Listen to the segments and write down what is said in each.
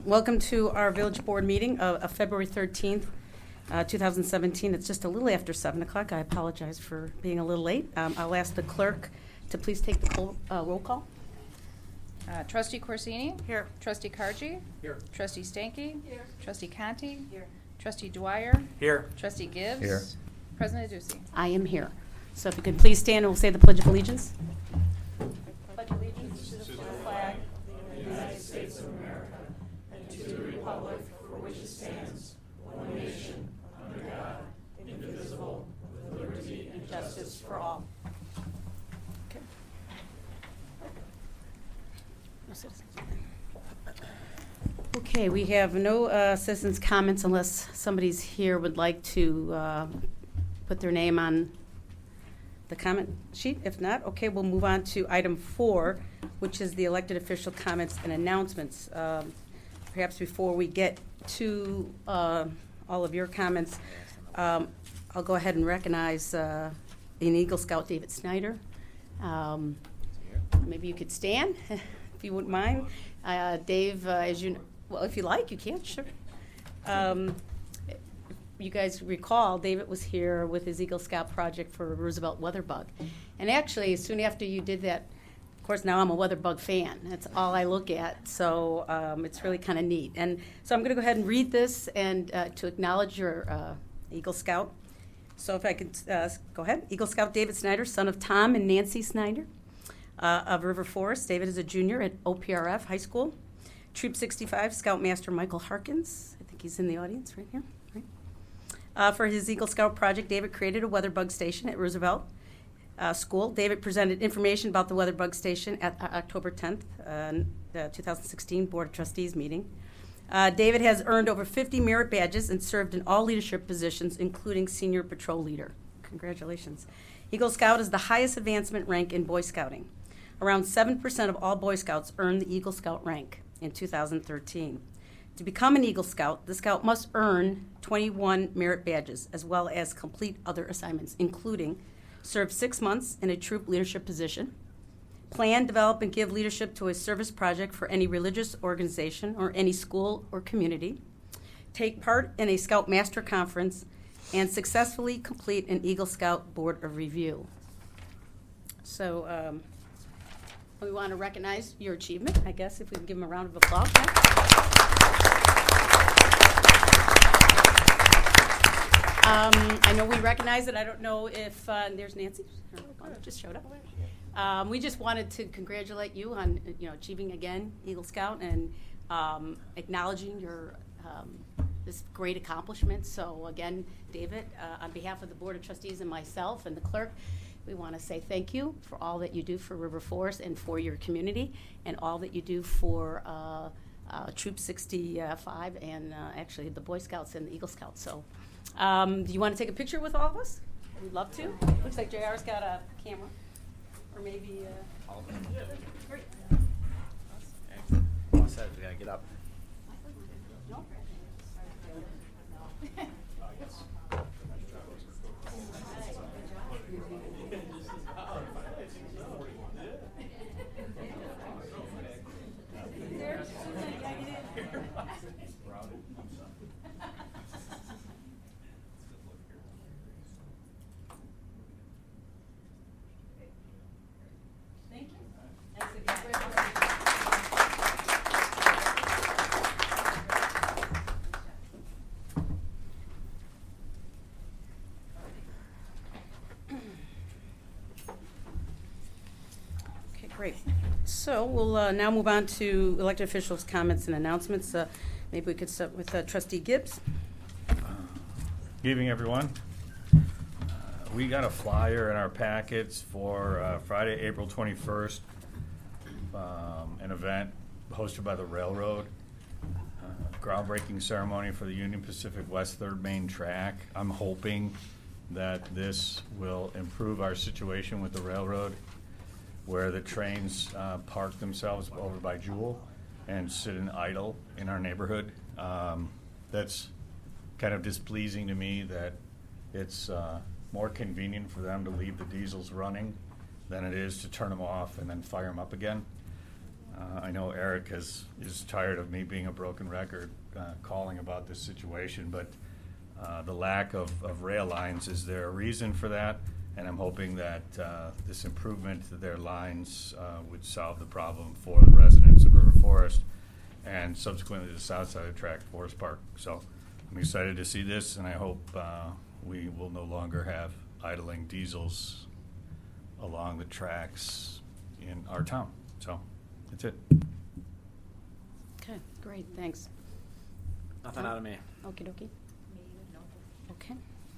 Welcome to our village board meeting of February 13th, 2017. It's just a little after 7 o'clock. I apologize for being a little late. I'll ask the clerk to please take the roll call. Trustee Corsini? Here. Trustee Cargi? Here. Trustee Stanky? Here. Trustee Conti? Here. Trustee Dwyer? Here. Trustee Gibbs? Here. President Adducey? I am here. So if you could please stand and we'll say the Pledge of Allegiance. Pledge allegiance to the flag of the United States of America and to the republic for which it stands, one nation, under God, indivisible, with liberty and justice for all. Okay. No citizens. Okay, we have no citizens' comments unless somebody's here would like to put their name on the comment sheet. If not, okay, we'll move on to item 4, which is the elected official comments and announcements. Perhaps before we get to all of your comments, I'll go ahead and recognize an Eagle Scout, David Snyder. Maybe you could stand, if you wouldn't mind. Dave, as you know, well, if you like, you can, sure. You guys recall, David was here with his Eagle Scout project for Roosevelt Weatherbug. And actually, soon after you did that, of course, now I'm a Weatherbug fan. That's all I look at. So it's really kind of neat. And so I'm going to go ahead and read this and to acknowledge your Eagle Scout. So if I could go ahead. Eagle Scout David Snyder, son of Tom and Nancy Snyder of River Forest. David is a junior at OPRF High School. Troop 65, Scoutmaster Michael Harkins. I think he's in the audience right here. For his Eagle Scout project, David created a weatherbug station at Roosevelt School. David presented information about the weatherbug station at October 10th, the 2016 Board of Trustees meeting. David has earned over 50 merit badges and served in all leadership positions, including senior patrol leader. Congratulations. Eagle Scout is the highest advancement rank in Boy Scouting. Around 7% of all Boy Scouts earn the Eagle Scout rank in 2013. To become an Eagle Scout, the Scout must earn 21 merit badges, as well as complete other assignments, including serve 6 months in a troop leadership position, plan, develop, and give leadership to a service project for any religious organization or any school or community, take part in a Scout Master Conference, and successfully complete an Eagle Scout Board of Review. So we want to recognize your achievement, I guess, if we can give him a round of applause. I know we recognize it. I don't know if there's Nancy. Her just showed up. We just wanted to congratulate you on achieving again Eagle Scout and acknowledging your this great accomplishment. So again, David, on behalf of the Board of Trustees and myself and the clerk, we want to say thank you for all that you do for River Forest and for your community, and all that you do for Troop 65 and actually the Boy Scouts and the Eagle Scouts. So do you want to take a picture with all of us? We'd love to. Looks like JR's got a camera. Or maybe... Great. All set. We gotta get up. No? Thank you. Okay, great. So we'll now move on to elected officials' comments and announcements. Maybe we could start with Trustee Gibbs. Good evening, everyone. We got a flyer in our packets for Friday, April 21st, an event hosted by the railroad, groundbreaking ceremony for the Union Pacific West 3rd Main Track. I'm hoping that this will improve our situation with the railroad, where the trains park themselves over by Jewel and sit in idle in our neighborhood. That's kind of displeasing to me that it's more convenient for them to leave the diesels running than it is to turn them off and then fire them up again. I know Eric is tired of me being a broken record calling about this situation, but the lack of rail lines, is there a reason for that? And I'm hoping that this improvement to their lines would solve the problem for the residents of River Forest and subsequently the south side of track, Forest Park. So I'm excited to see this, and I hope we will no longer have idling diesels along the tracks in our town. So that's it. Okay, great, thanks. Nothing out of me. Okie dokie. Okay.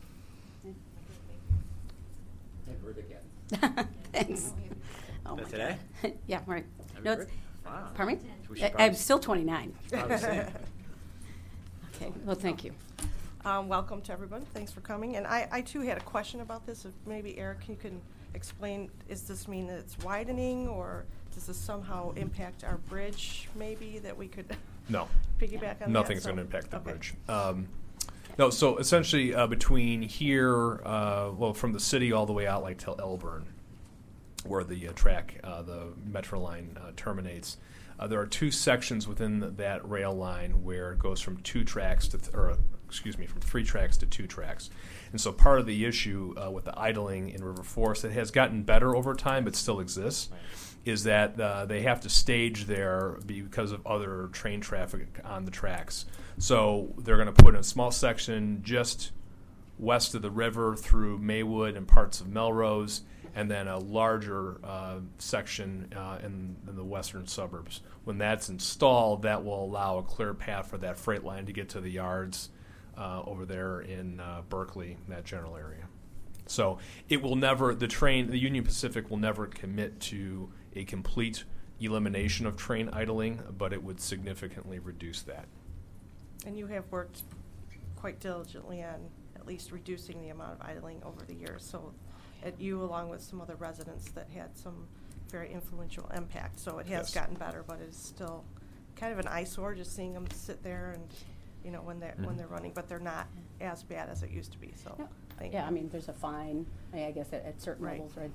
Thanks. Oh Is my that today? God. Yeah, right. Happy No, it's, birthday. Wow. pardon me? We should I'm probably- still 29. probably say. Okay, well, thank you. Welcome to everyone. Thanks for coming. And I too had a question about this. If maybe Eric, you can explain, does this mean that it's widening, or does this somehow impact our bridge maybe, that we could No, piggyback on nothing's that? going to impact the Okay. bridge. No, so essentially between here, well, from the city all the way out like till Elburn, where the track, the Metro line terminates, there are two sections within that rail line where it goes from two tracks to, from 3 tracks to 2 tracks. And so part of the issue with the idling in River Forest, it has gotten better over time, but still exists, is that they have to stage there because of other train traffic on the tracks. So they're going to put in a small section just west of the river through Maywood and parts of Melrose, and then a larger section in the western suburbs. When that's installed, that will allow a clear path for that freight line to get to the yards over there in Berkeley, that general area. So it will never, the Union Pacific will never commit to a complete elimination of train idling, but it would significantly reduce that. And you have worked quite diligently on at least reducing the amount of idling over the years. So you, along with some other residents that had some very influential impact. So it has Yes. gotten better, but it's still kind of an eyesore just seeing them sit there and, when they're running, but they're not as bad as it used to be. So thank Yeah, you. I mean, there's a fine, I guess, at certain Right. levels, right?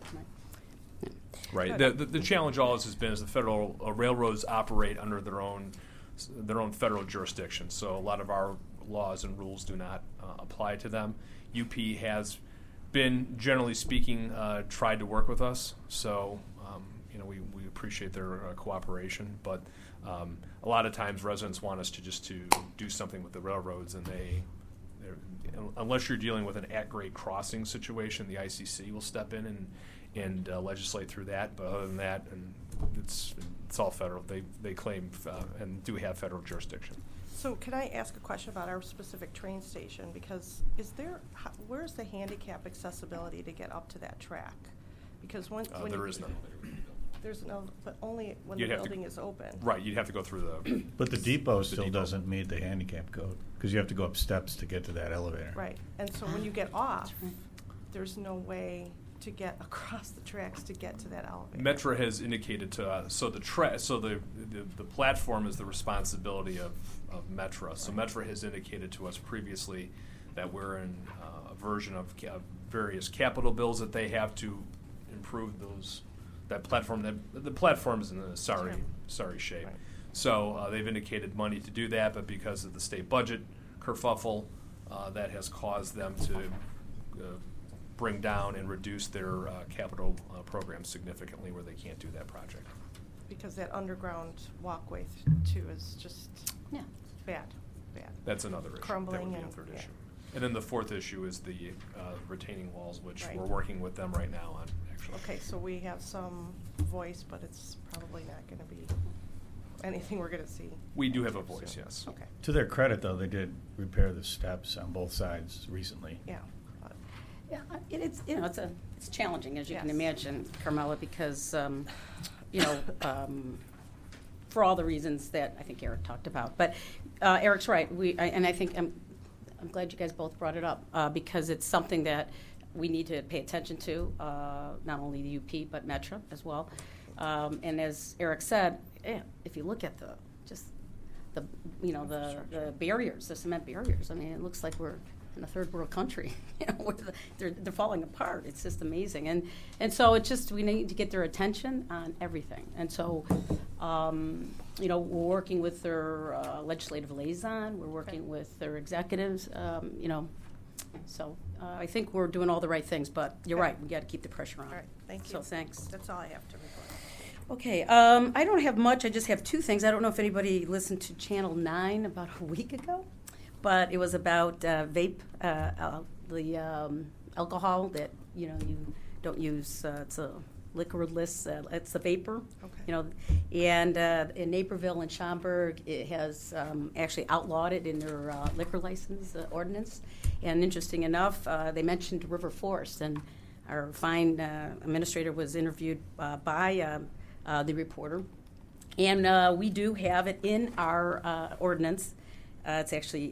Right. Good. The challenge always has been is the federal railroads operate under their own federal jurisdiction. So a lot of our laws and rules do not apply to them. UP has been, generally speaking, tried to work with us. So we appreciate their cooperation. But a lot of times residents want us to do something with the railroads, and unless you're dealing with an at-grade crossing situation, the ICC will step in and legislate through that. But other than that, and it's all federal. They claim and do have federal jurisdiction. So can I ask a question about our specific train station? Because where's the handicap accessibility to get up to that track? Because when There is none. There's no, but only when You'd the have to- building is open. Right, you'd have to go through the. But the depot still depot. doesn't meet the handicap code because you have to go up steps to get to that elevator. Right, and so when you get off, there's no way to get across the tracks to get to that elevator. Metra has indicated to us, so the platform is the responsibility of Metra. So Metra has indicated to us previously that we're in a version of various capital bills that they have to improve that platform. The platform is in a sorry shape. Right. So they've indicated money to do that, but because of the state budget kerfuffle, that has caused them to bring down and reduce their capital program significantly, where they can't do that project. Because that underground walkway too is just Yeah. bad. That's another issue. Crumbling That would be a and- third yeah. issue. And then the fourth issue is the retaining walls, which Right. we're working with them right now on, actually. Okay, so we have some voice, but it's probably not going to be anything we're going to see. We do have a voice, yes. Okay, To their credit, though, they did repair the steps on both sides recently. yeah. Yeah, it's it's challenging, as you can Yes. imagine, Carmela, because for all the reasons that I think Eric talked about. But Eric's right. And I think I'm glad you guys both brought it up because it's something that we need to pay attention to, not only the UP but Metra as well. And as Eric said, if you look at the barriers, the cement barriers. I mean, it looks like we're in a third world country. Where they're falling apart. It's just amazing. And so it's just we need to get their attention on everything. And so You know, we're working with their legislative liaison. We're working with their executives. You know, so I think we're doing all the right things. But you're right. We got to keep the pressure on. All right, thank you. So thanks. That's all I have to report. Okay, I don't have much. I just have two things. I don't know if anybody listened to Channel 9 about a week ago, but it was about vape, the alcohol that, you know, you don't use. It's a liquorless, it's a vapor, Okay. you know. And in Naperville and Schaumburg, it has actually outlawed it in their liquor license ordinance. And interesting enough, they mentioned River Forest, and our fine administrator was interviewed by the reporter. And we do have it in our ordinance. It's actually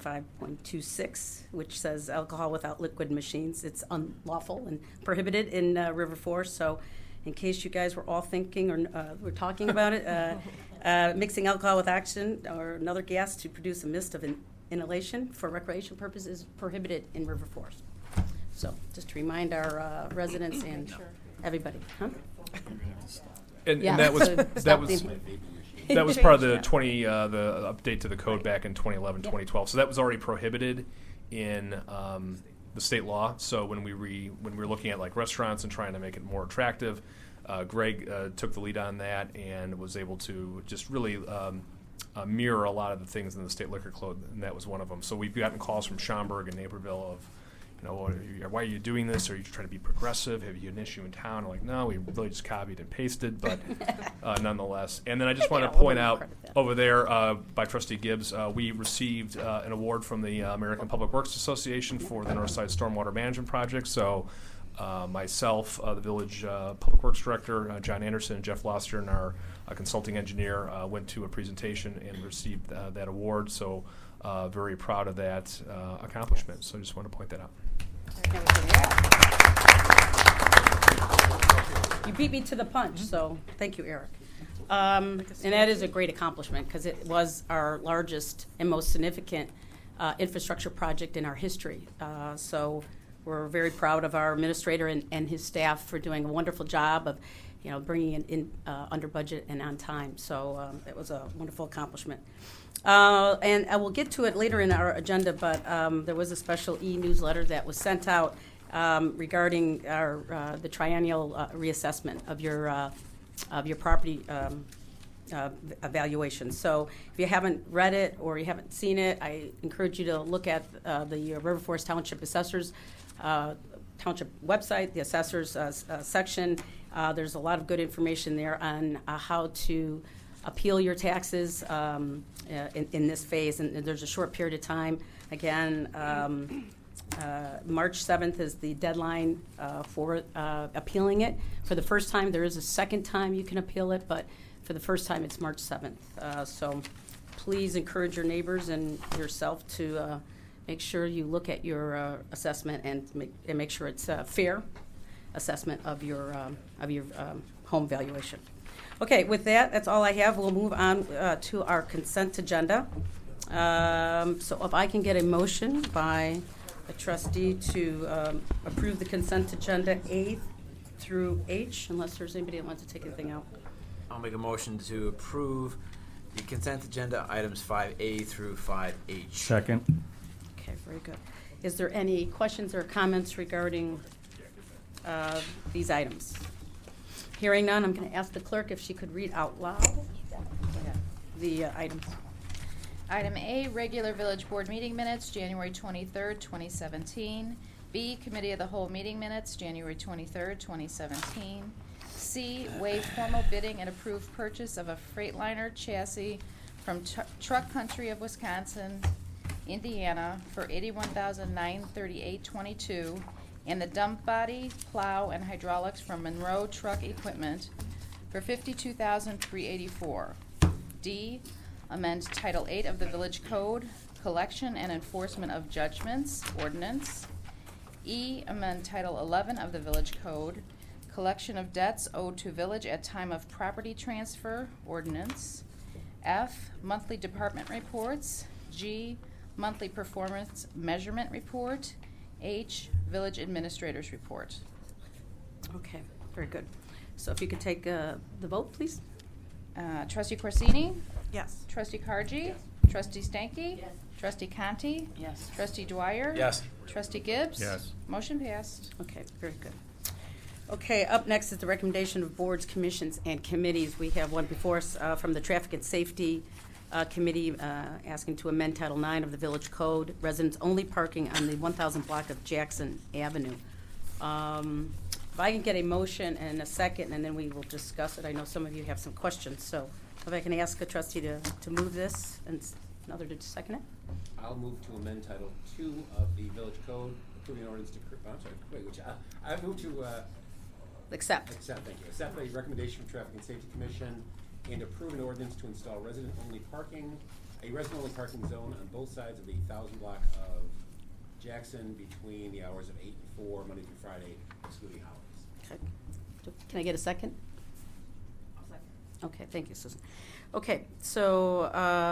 8.5.26, which says alcohol without liquid machines. It's unlawful and prohibited in River Forest. So in case you guys were all thinking or were talking about it, mixing alcohol with oxygen or another gas to produce a mist of inhalation for recreation purposes is prohibited in River Forest. So just to remind our residents and everybody. Huh? And Yeah, that was so that stop was the- that was part of the Yeah. the update to the code back in 2011, 2012. So that was already prohibited in the state law. So when we were looking at like restaurants and trying to make it more attractive, Greg took the lead on that and was able to just really mirror a lot of the things in the state liquor code, and that was one of them. So we've gotten calls from Schaumburg and Naperville of, you know, why are you doing this? Are you trying to be progressive? Have you an issue in town? I'm like, no, we really just copied and pasted, but nonetheless. And then I just want to Yeah, we'll point out credit that. over there by Trustee Gibbs, we received an award from the American Public Works Association for the Northside Stormwater Management Project. So myself, the village Public Works Director, John Anderson, and Jeff Loster, and our consulting engineer went to a presentation and received that award. So very proud of that accomplishment. So I just want to point that out. You beat me to the punch, so thank you, Eric. And that is a great accomplishment because it was our largest and most significant infrastructure project in our history. So we're very proud of our administrator and his staff for doing a wonderful job of, you know, bringing it in under budget and on time. So it was a wonderful accomplishment. And I will get to it later in our agenda, but there was a special e-newsletter that was sent out regarding the triennial reassessment of your property evaluation. So if you haven't read it or you haven't seen it, I encourage you to look at the River Forest Township Assessors Township website, the Assessors section. There's a lot of good information there on how to appeal your taxes in this phase, and there's a short period of time. Again, March 7th is the deadline for appealing it. For the first time, there is a second time you can appeal it, but for the first time, it's March 7th. So please encourage your neighbors and yourself to make sure you look at your assessment and make sure it's a fair assessment of your home valuation. Okay, with that, that's all I have. We'll move on to our consent agenda. So if I can get a motion by a trustee to approve the consent agenda A through H, unless there's anybody that wants to take anything out. I'll make a motion to approve the consent agenda items 5A through 5H. Second. Okay, very good. Is there any questions or comments regarding these items? Hearing none, I'm going to ask the clerk if she could read out loud the items. Item A, regular village board meeting minutes, January 23rd, 2017. B, committee of the whole meeting minutes, January 23rd, 2017. C, waive formal bidding and approve purchase of a Freightliner chassis from Truck Country of Wisconsin, Indiana for $81,938.22, and the dump body, plow, and hydraulics from Monroe Truck Equipment for $52,384. D, amend Title 8 of the Village Code, Collection and Enforcement of Judgments, Ordinance. E, amend Title 11 of the Village Code, Collection of Debts owed to Village at time of property transfer, Ordinance. F, monthly department reports. G, monthly performance measurement report. H, village administrator's report. Okay, very good. So if you could take the vote, please. Trustee Corsini? Yes. Trustee Cargy? Trustee Stanky? Yes. Trustee Conti? Yes. Trustee Dwyer? Yes. Trustee Gibbs? Yes. Motion passed. Okay, very good. Okay, up next is the recommendation of boards, commissions, and committees. We have one before us from the Traffic and Safety Committee asking to amend Title IX of the Village Code, residents-only parking on the 1,000 block of Jackson Avenue. If I can get a motion and a second, and then we will discuss it. I know some of you have some questions, so if I can ask a trustee to move this and another to second it? I'll move to amend Title II of the Village Code, approving an ordinance to, I'm sorry, wait, which, I move to, Accept. accept the recommendation from Traffic and Safety Commission and approve an ordinance to install resident-only parking, a resident-only parking zone on both sides of the 1,000 block of Jackson between the hours of 8 and 4, Monday through Friday, excluding holidays. Okay. Can I get a second? Okay, thank you, Susan. Okay, so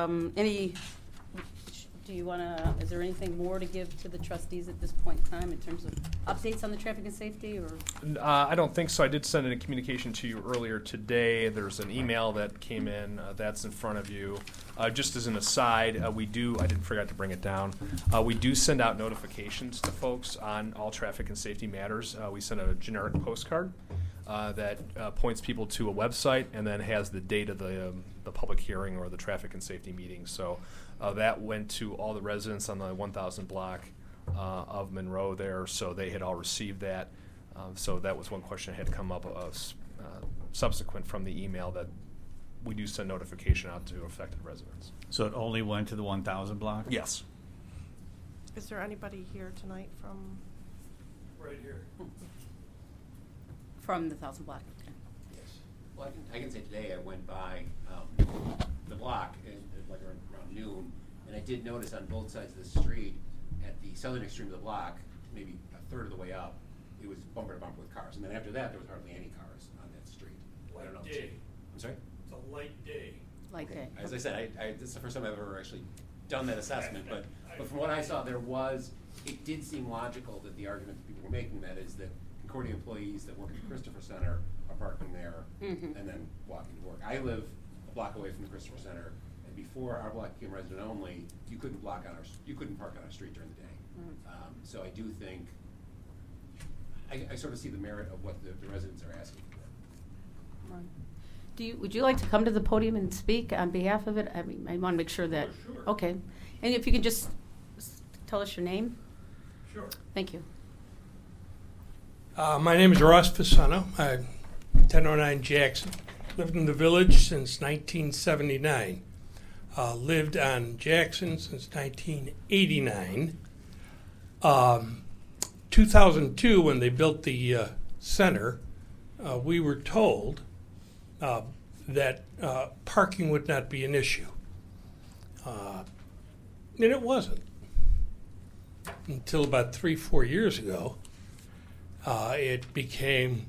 do you want to, is there anything more to give to the trustees at this point in time in terms of updates on the traffic and safety, or? I don't think so. I did send in a communication to you earlier today. There's an email that came in. That's in front of you. Just as an aside, I didn't forget to bring it down. We do send out notifications to folks on all traffic and safety matters. We send a generic postcard that points people to a website and then has the date of the public hearing or the traffic and safety meeting. So that went to all the residents on the 1,000 block of Monroe there, so they had all received that. So that was one question that had come up subsequent from the email, that we do send notification out to affected residents. So it only went to the 1,000 block? Yes. Is there anybody here tonight from? Right here. From the 1,000 block? Okay. Yes. Well, I can say today I went by the block like around noon, and I did notice on both sides of the street, at the southern extreme of the block, maybe a third of the way up, it was bumper to bumper with cars. And then after that, there was hardly any cars on that street. I don't know. Day. I'm sorry? It's a light day. Like that. As I said, this is the first time I've ever actually done that assessment, but from what I saw, it did seem logical that the argument that people were making, that is that Concordia employees that work at the Christopher Center are parking there and then walking to work. I live a block away from the Christopher Center, and before our block became resident only, you couldn't park on our street during the day. So I do think, I sort of see the merit of what the residents are asking for. Right. Would you like to come to the podium and speak on behalf of it? I mean, I want to make sure that. Sure. Okay. And if you could just tell us your name. Sure. Thank you. My name is Ross Fasano. I'm 1009 Jackson. Lived in the village since 1979. Lived on Jackson since 1989. 2002, when they built the center, we were told that parking would not be an issue. And it wasn't. Until about 3-4 years ago, it became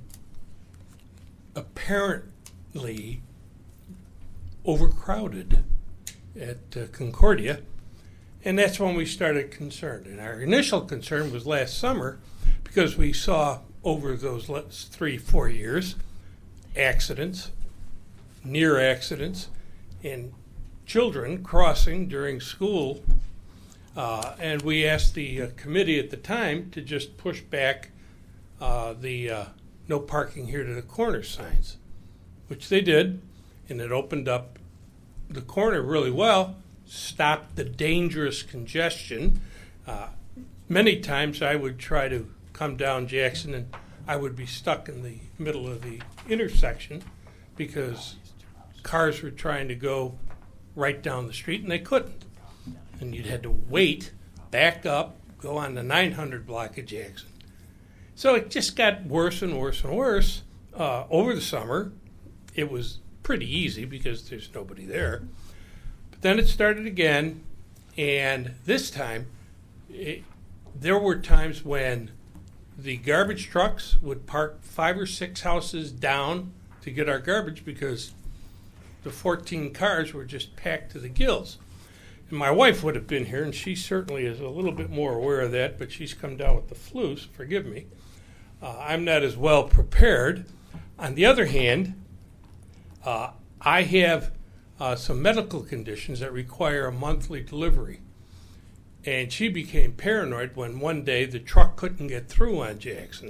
apparently overcrowded at Concordia, and that's when we started concerned. And our initial concern was last summer, because we saw over those 3-4 years accidents, near accidents, and children crossing during school. And we asked the committee at the time to just push back the no parking here to the corner signs, which they did, and it opened up the corner really well, stopped the dangerous congestion. Many times I would try to come down Jackson and I would be stuck in the middle of the intersection because cars were trying to go right down the street and they couldn't. And you'd had to wait, back up, go on the 900 block of Jackson. So it just got worse and worse and worse. Over the summer, it was pretty easy because there's nobody there. But then it started again, and this time, there were times when the garbage trucks would park 5 or 6 houses down to get our garbage because the 14 cars were just packed to the gills. And my wife would have been here, and she certainly is a little bit more aware of that, but she's come down with the flu, so forgive me. I'm not as well prepared. On the other hand, I have some medical conditions that require a monthly delivery. And she became paranoid when one day the truck couldn't get through on Jackson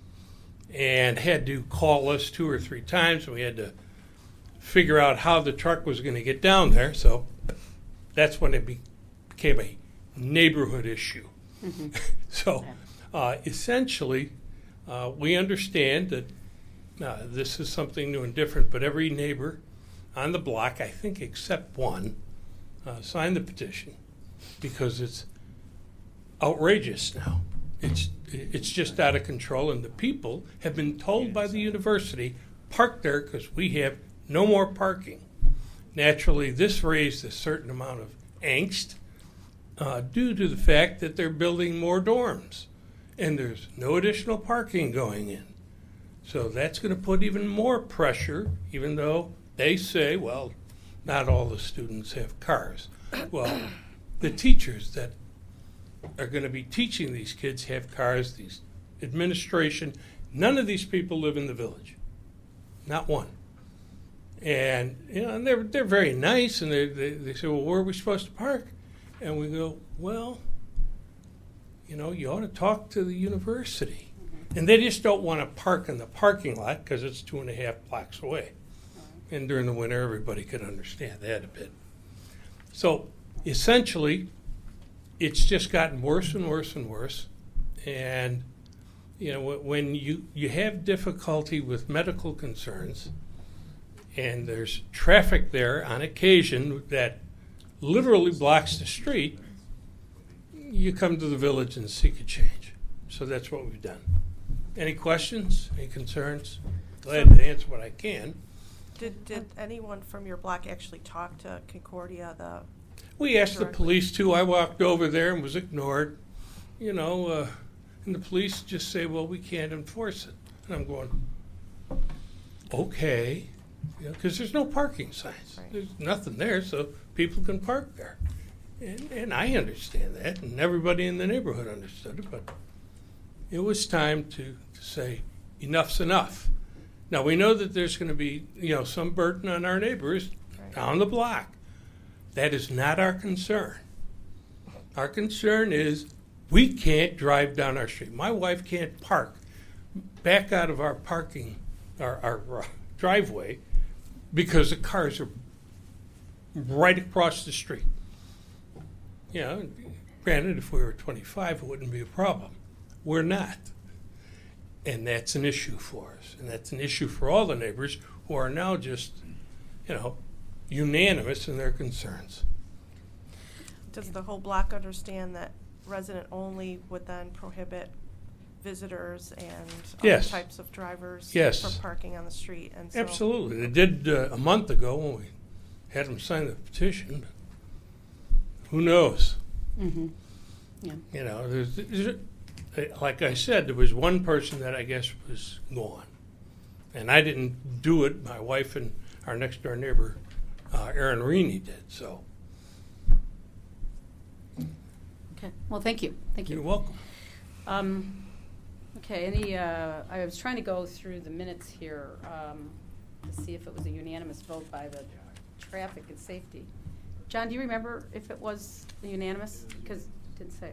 and had to call us 2 or 3 times. And we had to figure out how the truck was going to get down there. So that's when it became a neighborhood issue. Mm-hmm. So essentially, we understand that this is something new and different, but every neighbor on the block, I think except one, signed the petition because it's outrageous now. It's just out of control, and the people have been told by the university, park there because we have no more parking. Naturally, this raised a certain amount of angst due to the fact that they're building more dorms, and there's no additional parking going in. So that's going to put even more pressure, even though they say, well, not all the students have cars. Well, the teachers that are going to be teaching these kids have cars, these administration, none of these people live in the village. Not one. And and they're very nice, and they say, well, where are we supposed to park? And we go, well, you ought to talk to the university. And they just don't want to park in the parking lot because it's 2.5 blocks away. And during the winter, everybody could understand that a bit. So essentially, it's just gotten worse and worse and worse. And, when you have difficulty with medical concerns, and there's traffic there on occasion that literally blocks the street, you come to the village and seek a change. So that's what we've done. Any questions? Any concerns? Glad to answer what I can. Did anyone from your block actually talk to Concordia? We asked the police too. I walked over there and was ignored, and the police just say, well, we can't enforce it. And I'm going, okay, because there's no parking signs. Right. There's nothing there, so people can park there. And I understand that, and everybody in the neighborhood understood it, but it was time to say, enough's enough. Now, we know that there's going to be, some burden on our neighbors down the block. That is not our concern. Our concern is we can't drive down our street. My wife can't park back out of our parking, our driveway, because the cars are right across the street. Granted, if we were 25, it wouldn't be a problem. We're not. And that's an issue for us. And that's an issue for all the neighbors who are now just, unanimous in their concerns. Does the whole block understand that resident only would then prohibit visitors and other types of drivers from parking on the street? And so absolutely. They did a month ago when we had them sign the petition. Who knows? Mm-hmm. Yeah. There's, like I said, there was one person that I guess was gone. And I didn't do it. My wife and our next door neighbor, Aaron Reaney, did. So. Okay. Well, thank you. Thank you. You're welcome. Okay. I was trying to go through the minutes here to see if it was a unanimous vote by the traffic and safety. John, do you remember if it was unanimous? Because it didn't say it.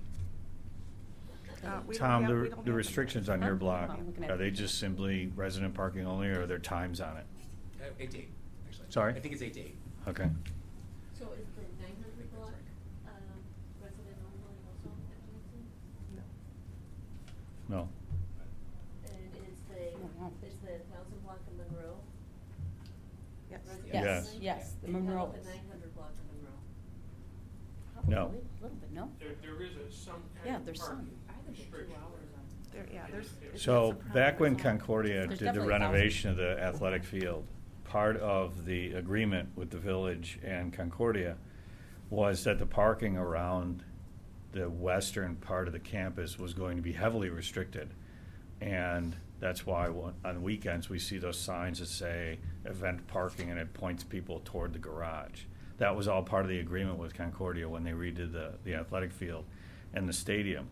Okay. Tom, we don't the have restrictions on your block, I'm looking at are it. they just simply resident parking only, or are there times on it? 8 to 8, actually. Sorry? I think it's 8 to 8. Okay. So is the 900 block resident only also at Johnson? No. And is the 1000 block in Monroe? Yes. resident Yes. only? Yes. The And how Monroe about is. the 900 block in Monroe? No. Probably a little bit. No. There is some Yeah, there's some. So back when Concordia There's did the definitely renovation of the athletic field, part of the agreement with the village and Concordia was that the parking around the western part of the campus was going to be heavily restricted. And that's why on weekends we see those signs that say event parking, and it points people toward the garage. That was all part of the agreement with Concordia when they redid the athletic field and the stadium.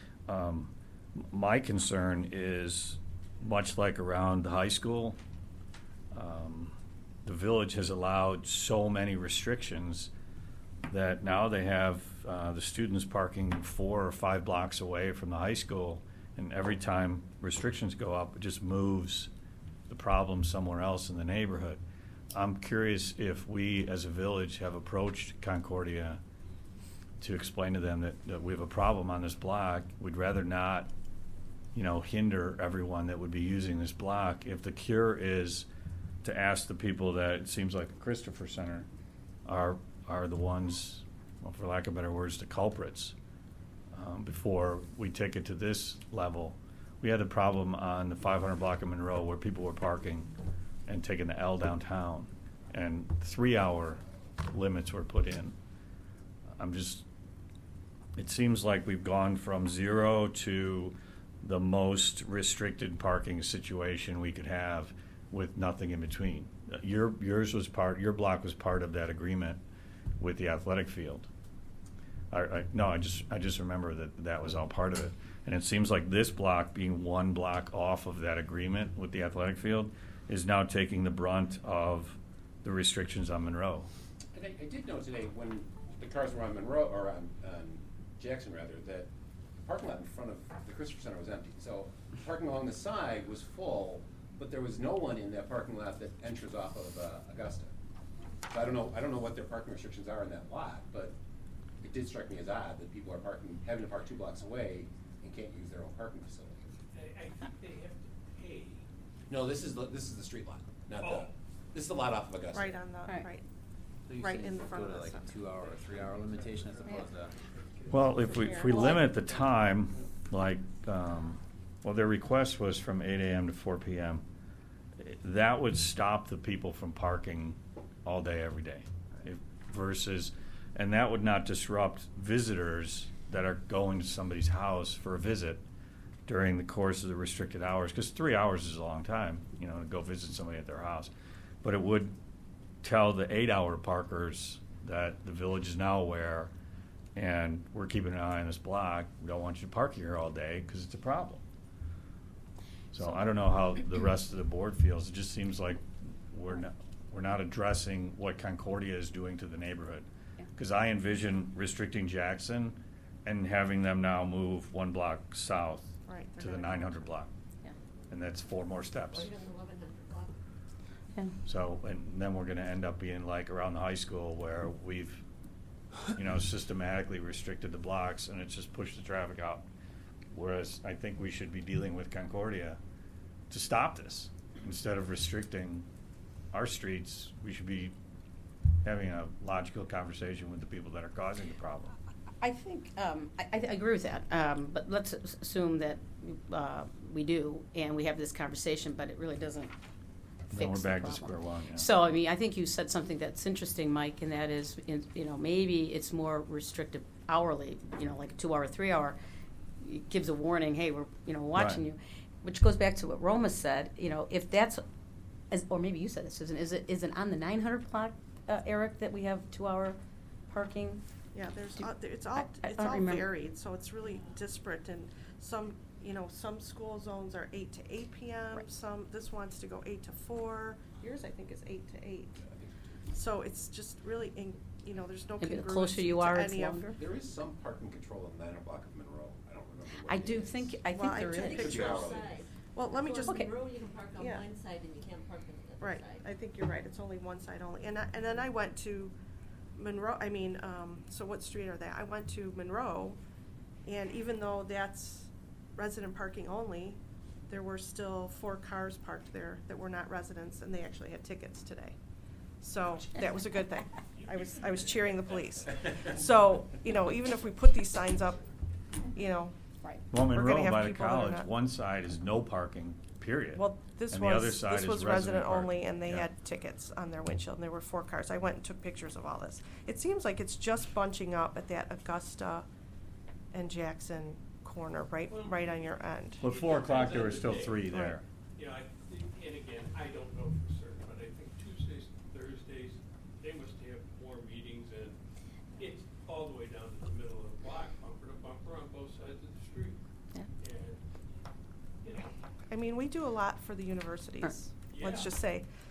My concern is, much like around the high school, the village has allowed so many restrictions that now they have the students parking 4 or 5 blocks away from the high school, and every time restrictions go up, it just moves the problem somewhere else in the neighborhood. I'm curious if we as a village have approached Concordia to explain to them that we have a problem on this block. We'd rather not, hinder everyone that would be using this block. If the cure is to ask the people that it seems like the Christopher Center are the ones, well, for lack of better words, the culprits, before we take it to this level. We had a problem on the 500 block of Monroe where people were parking and taking the L downtown, and 3-hour limits were put in. It seems like we've gone from 0 to the most restricted parking situation we could have with nothing in between. Your block was part of that agreement with the athletic field. I just remember that was all part of it. And it seems like this block, being 1 block off of that agreement with the athletic field, is now taking the brunt of the restrictions on Monroe. And I did note today when the cars were on Monroe, or on Jackson rather, that the parking lot in front of the Christopher Center was empty. So parking along the side was full, but there was no one in that parking lot that enters off of Augusta. So I don't know what their parking restrictions are in that lot, but it did strike me as odd that people are having to park 2 blocks away and can't use their own parking facility. I think they have to pay. No, this is the street lot, not this is the lot off of Augusta. Right on the, Right. right. So you Right say in front go of to the like center. 2-hour or 3-hour limitation as opposed to. Well, if we limit the time, like, their request was from 8 a.m. to 4 p.m., that would stop the people from parking all day, every day. And that would not disrupt visitors that are going to somebody's house for a visit during the course of the restricted hours, because 3 hours is a long time, to go visit somebody at their house. But it would tell the 8-hour parkers that the village is now aware, and we're keeping an eye on this block. We don't want you to park here all day because it's a problem. So I don't know how the rest of the board feels. It just seems like we're not addressing what Concordia is doing to the neighborhood. Because I envision restricting Jackson and having them now move 1 block south to the 900 block. Yeah. And that's 4 more steps. Or even the 1100 block. Yeah. So, and then we're going to end up being like around the high school where we've, systematically restricted the blocks and it's just pushed the traffic out. Whereas I think we should be dealing with Concordia to stop this. Instead of restricting our streets, we should be having a logical conversation with the people that are causing the problem. I think, I agree with that, but let's assume that we do, and we have this conversation, but it really doesn't Then fix we're back the to problem. square one. Yeah. So, I think you said something that's interesting, Mike, and that is, maybe it's more restrictive hourly, like a 2-hour, 3-hour. It gives a warning, hey, we're, watching Right. you, which goes back to what Roma said, if that's, or maybe you said this, Susan, is it on the 900 block, Eric, that we have 2-hour parking? Yeah, it's I all don't remember. varied, so it's really disparate, and some school zones are 8 to 8 p.m. Right. This wants to go 8 to 4. Yours, I think, is 8 to 8. So it's just really, there's no Maybe the congruency closer you to are, it's any of- longer. There is some parking control on the 900 block of Monroe. I don't remember what I it do is. think Well, I there took is. pictures. Hourly. Well, let me So just. on Okay. Monroe, you can park on Yeah. one side and you can't park on the other Right, side. I think you're right, it's only one side only, and then I went to Monroe, so what street are they? I went to Monroe, and even though that's resident parking only, there were still 4 cars parked there that were not residents, and they actually had tickets today. So, that was a good thing. I was cheering the police. So, even if we put these signs up, Right. Well, we're gonna Monroe have by the people that are college, not- one side is no parking, period. well, this And the other was, side this is was resident resident only, parking. and they Yeah. had tickets on their windshield, and there were 4 cars. I went and took pictures of all this. It seems like it's just bunching up at that Augusta and Jackson corner, right on your end. But 4 o'clock, there were still 3 Right. there. I think, and again, I don't know for certain, but I think Tuesdays and Thursdays, they must have more meetings, and it's all the way down to the middle of the block, bumper to bumper on both sides of the street. Yeah. And, I mean, we do a lot for the universities, let's Yeah. just say.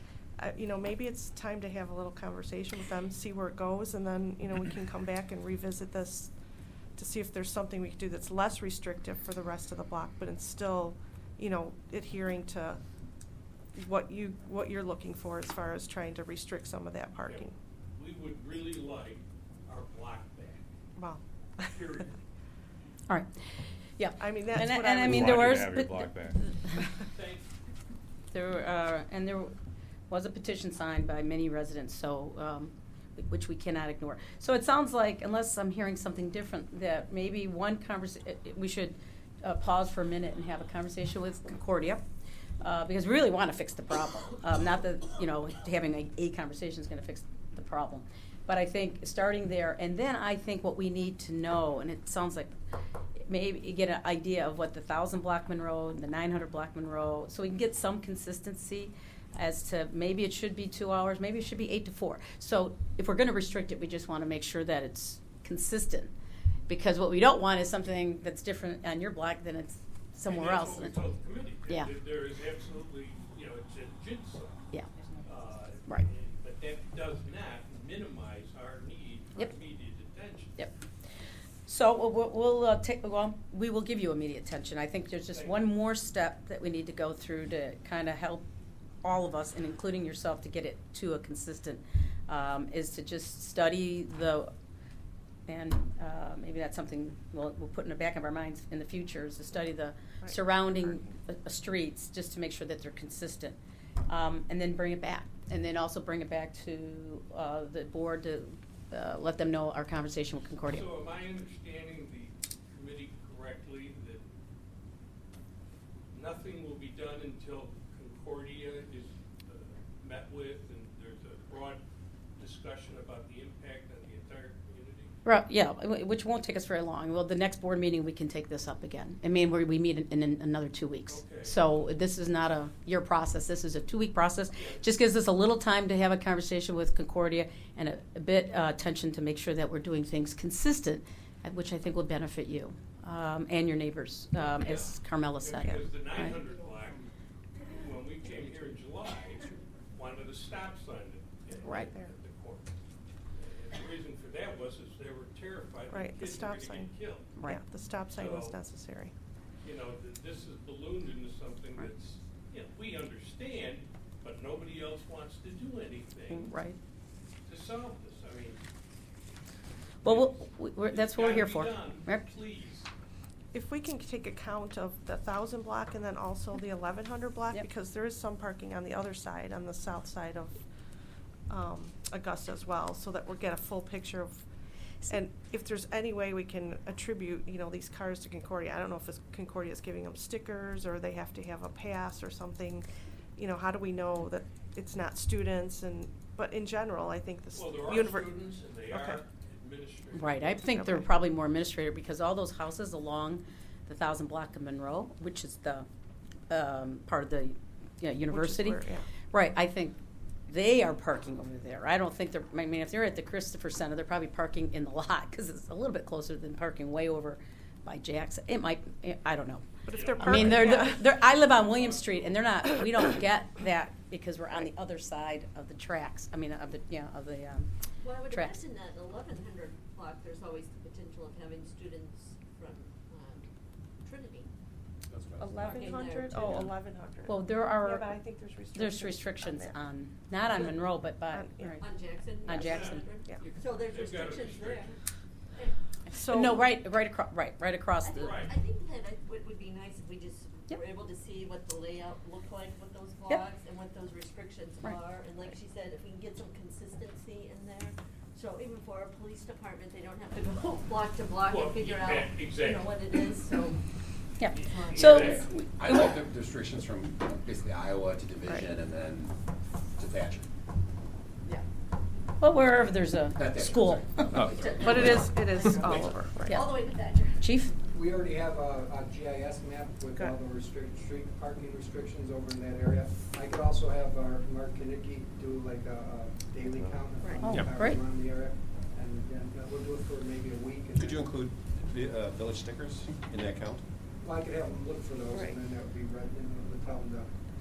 you know, maybe it's time to have a little conversation with them, see where it goes, and then, you know, we can come back and revisit this to see if there's something we could do that's less restrictive for the rest of the block, but it's still, you know, adhering to what you're looking for as far as trying to restrict some of that parking. We would really like our block back, Wow. period. All right. Yeah. I mean, that's And what I would mean, We there want you was to have your block back. Thank there was a petition signed by many residents, so which we cannot ignore. So it sounds like, unless I'm hearing something different, that maybe we should pause for a minute and have a conversation with Concordia, because we really want to fix the problem. Not that, you know, having a conversation is going to fix the problem, but I think starting there, and then I think what we need to know, and it sounds like maybe you get an idea of what the 1,000 Block Monroe and the 900 Block Monroe, so we can get some consistency as to maybe it should be 2 hours, maybe it should be 8 to 4. So if we're going to restrict it, we just want to make sure that it's consistent, because what we don't want is something that's different on your block than it's somewhere and else. that's what we told the committee. Yeah. There is absolutely, you know, it's a jigsaw. Yeah. Uh, Right. But that does not minimize our need for Yep. immediate attention. Yep. So we will give you immediate attention. I think there's just one more step that we need to go through to kind of help all of us, and including yourself, to get it to a consistent, is to just study and maybe that's something we'll put in the back of our minds in the future, is to study the Right. surrounding streets, just to make sure that they're consistent, and then bring it back, and then also bring it back to the board to let them know our conversation with Concordia. So am I understanding the committee correctly that nothing will be done until Concordia is met with and there's a broad discussion about the impact on the entire community? Right, yeah, which won't take us very long. Well, the next board meeting, we can take this up again. I mean, we meet in another 2 weeks. Okay. So this is not a year process. This is a 2-week process. Just gives us a little time to have a conversation with Concordia and a bit attention to make sure that we're doing things consistent, which I think will benefit you and your neighbors, as Carmela said. Because the Right. 900 block, when we came here in July, wanted a stop sign at Right. at the court. And the reason for that was they were terrified that Right, the kids were stop gonna sign. get killed. Right. Yeah, the stop sign was So- necessary. You know, this is ballooned into something Right. that's, you know, we understand, but nobody else wants to do anything Right. to solve this. I mean. Well, it's that's what we're here gotta for. be done. Right. Please. If we can take account of the 1,000 block and then also the 1,100 block, Yep. because there is some parking on the other side, on the south side of Augusta as well, so that we'll get a full picture of, and if there's any way we can attribute, you know, these cars to Concordia, I don't know if it's Concordia's giving them stickers or they have to have a pass or something, you know, how do we know that it's not students but in general, I think this. Well, there are students and they Okay. are administrators. Right, I think they're Okay. probably more administrator, because all those houses along the 1,000 Block of Monroe, which is the part of the university. where, yeah. Right, I think they are parking over there. I don't think they're, I mean, if they're at the Christopher Center, they're probably parking in the lot, because it's a little bit closer than parking way over by Jackson. It might, I don't know. But if they're I mean, parking, yeah. they're, I live on William Street, and we don't get that because we're on the other side of the tracks, of the Well, I would tracks. imagine that 1,100 block, there's always the potential of having students from Trinity. That's what I was- 1,100? too. Oh, Yeah. 1,100. Well, there Yeah, are, but I think there's restrictions. there's restrictions there. on, not on Monroe, but by, On- yeah. right. On Jackson? On yes, Jackson. 100. Yeah. So there's They've got a restrictions there. restriction. So No, right across I the. think, Right. I think that it would be nice if we just Yep. were able to see what the layout looked like with those Yep. blocks and what those restrictions Right. are. And like she said, if we can get some consistency in there, so even for our police department, they don't have to go block to block Well, and figure yeah, out, exactly. what it is, so. Yeah, so, Exactly. I like the restrictions from basically Iowa to Division and then to Thatcher. Yeah. well, wherever there's a Thatcher, school. Oh. But it is all over, right? Yeah. All the way to Thatcher. Chief? We already have a GIS map with all the street parking restrictions over in that area. I could also have our Mark Kinnicky do like a daily count Right. of Oh, cars great. around the area. And we'll do it for maybe a week. and Could you then- include village stickers in that count? Well, I could have them look for those Right. and then that would be read, and we'll tell them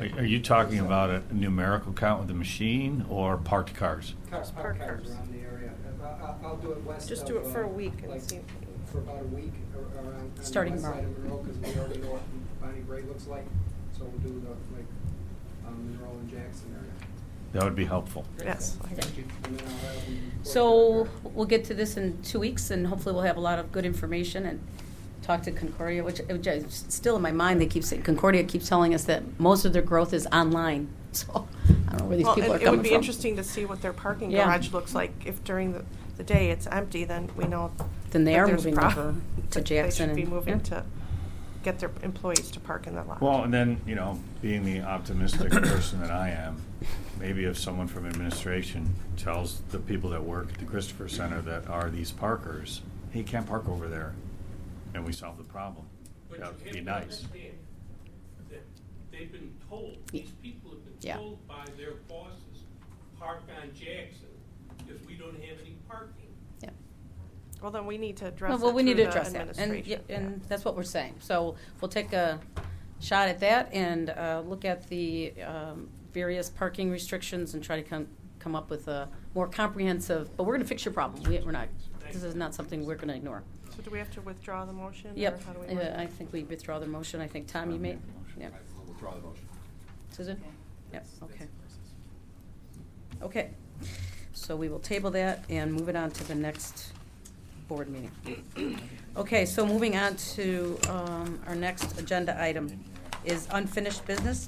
Are you talking about a numerical count with the machine or parked cars? Parked Parked cars cars. around the area. I'll do it west of. Just do it for a week and like, see. For about a week around on the Starting west side tomorrow. of Monroe, because we already know what Bonnie Bray looks like. So we'll do the, like, Monroe and Jackson area. That would be helpful. Yes. And then I'll have them. So we'll get to this in 2 weeks, and hopefully we'll have a lot of good information and talk to Concordia, which is still in my mind. They keep saying, Concordia keeps telling us that most of their growth is online. So I don't know where these Well, people are it coming would be from. interesting to see what their parking Yeah. garage looks like. If during the day it's empty, then we know Then they that are there's a moving problem. over to That Jackson They should be and- moving yeah. to get their employees to park in the lot. Well, and then, being the optimistic person that I am, maybe if someone from administration tells the people that work at the Christopher Center that are these parkers, hey, you can't park over there, and we solve the problem. But That you would have be to nice. understand that they've been told, Yeah. these people have been Yeah. told by their bosses, park on Jackson, because we don't have any parking. Yeah. Well, then we need to address Well, it we need through to the address that, and administration. and that's what we're saying. So we'll take a shot at that and look at the various parking restrictions and try to come up with a more comprehensive. But we're going to fix your problem. We're not. This is not something we're going to ignore. So do we have to withdraw the motion? Yep. Or how do we work? I think we withdraw the motion. I think Tom, you made. Yeah. I'll withdraw the motion. Susan. Yep. Okay. Okay. So we will table that and move it on to the next board meeting. Okay, so moving on to our next agenda item is unfinished business.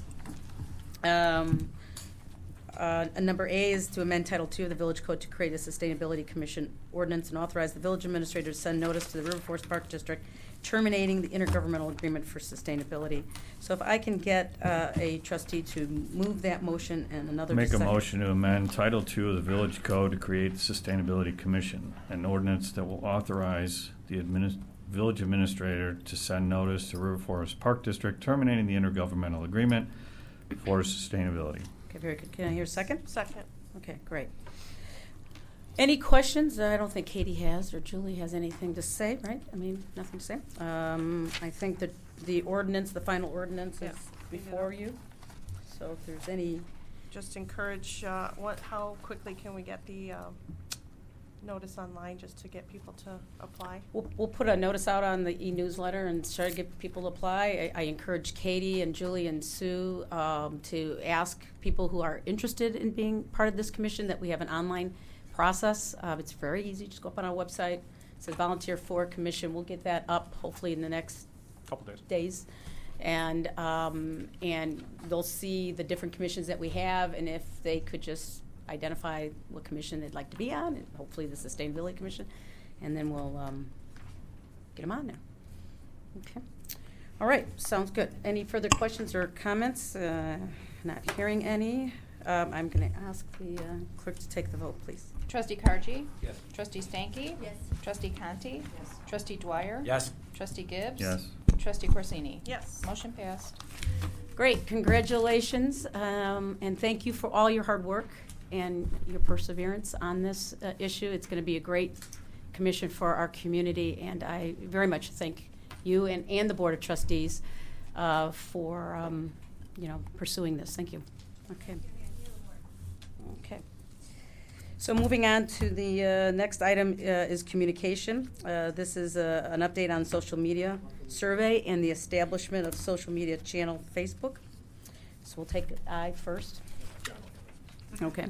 Number A is to amend Title II of the Village Code to create a Sustainability Commission ordinance and authorize the village administrator to send notice to the River Forest Park District terminating the intergovernmental agreement for sustainability. So if I can get a trustee to move that motion and another to Make a second. motion to amend Title II of the Village Code to create the Sustainability Commission, an ordinance that will authorize the village administrator to send notice to River Forest Park District terminating the intergovernmental agreement for sustainability. Okay, very good. Can I hear a second? Second. Okay, great. Any questions? I don't think Katie has or Julie has anything to say, right? I mean, nothing to say. I think that the ordinance, the final ordinance Yeah. is before you. So if there's any, Just encourage, how quickly can we get the notice online just to get people to apply? we'll put a notice out on the e-newsletter and try to get people to apply. I encourage Katie and Julie and Sue to ask people who are interested in being part of this commission that we have an online process. It's very easy. Just go up on our website. It says volunteer for commission. We'll get that up hopefully in the next Couple days. and they'll see the different commissions that we have, and if they could just identify what commission they'd like to be on, and hopefully the Sustainability Commission, and then we'll get them on there. Okay. All right, sounds good. Any further questions or comments? Not hearing any. I'm going to ask the clerk to take the vote, please. Trustee Cargy? Yes. Trustee Stanky? Yes. Trustee Conti? Yes. Trustee Dwyer? Yes. Trustee Gibbs? Yes. Trustee Corsini? Yes. Motion passed. Great, congratulations, and thank you for all your hard work and your perseverance on this issue. It's going to be a great commission for our community, and I very much thank you and the Board of Trustees for pursuing this. Thank you. Okay. Okay. So moving on to the next item is communication. This is an update on social media survey and the establishment of social media channel Facebook. So we'll take I first. Okay.